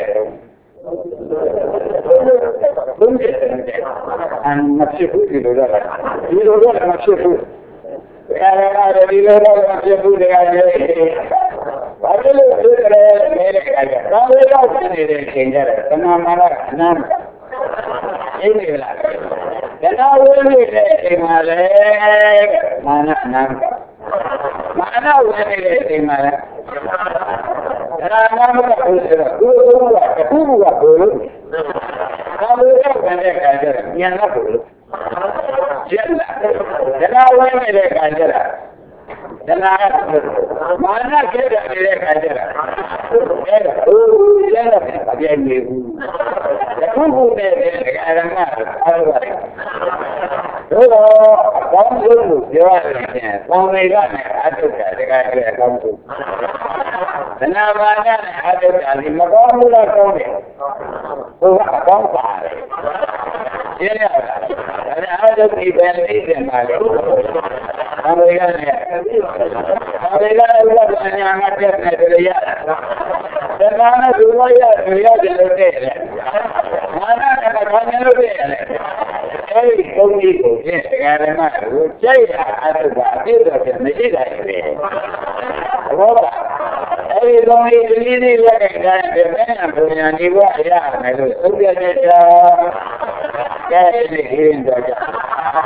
ဘုန်းကြီးအန်မဖြစ်ဘူးဒီလိုတော့မဖြစ်ဘူးအဲ့ဒီလိုတော့မဖြစ်ဘူးတကယ်ဘာလို့လဲဆိုတော့နေတဲ့အခါကျတော့ဘယ်တော့ဖြစ်နေတဲ့ချိန်ကြတယ်သမာမာရအနမ်းအေးနေလားဒါတော့ဝိနေတဲ့ချိန်မှာလေမာနအနမ်းမာနဝိနေတဲ့ချိန်မှာလေဒါနာမကဘုရားကိုယ်ကဘုရားကိုလို့ဒါလို့ရတဲ့အခါကျတော့ဉာဏ်နဲ့ကိုလို့ကျက်လာဒါဝိနေတဲ့အခါကျတော့ဒါနာမာနကျက်တဲ့အခါကျတော့အဲ့ဒါဟိုကျက်တယ်အပြည့်နေဘူးဒါခုခုနဲ့အရမအားရတယ်တို့တော့ကောင်းလို့ပြောရတယ်သံဃာနဲ့အတုတာတကယ်လည်းကောင်းလို့သနာဘာနာနဲ့အတုတာဒီမကောင်းဘူးလားကောင်းတယ်ဟိုကအကောင်းပါတယ်ရှင်းရတာဒါနဲ့အတုဒီပဲနေတယ်မှာလေသံဃာနဲ့သံဃာဥပဒနာမှာတက်နေတယ်ရသံဃာနဲ့ဒီလိုရတယ်လို့တဲ့မာနနဲ့ဘာနဲ့လို့တဲ့အဲ့ဒီဘုန်းကြီးကိုဖြင့်တရားဓမ္မကိုကြိုက်တာအထုတာအပြည့်တော်ပြန်မရှိတာလေဘောပါအဲ့ဒီဘုန်းကြီးဒီနေ့လက်ကတိုင်းပြမင်းဘုရားဒီဘဝရမယ်လို့သုတ်ပြတဲ့ကြာကဲဒီရင်တော့ကြာ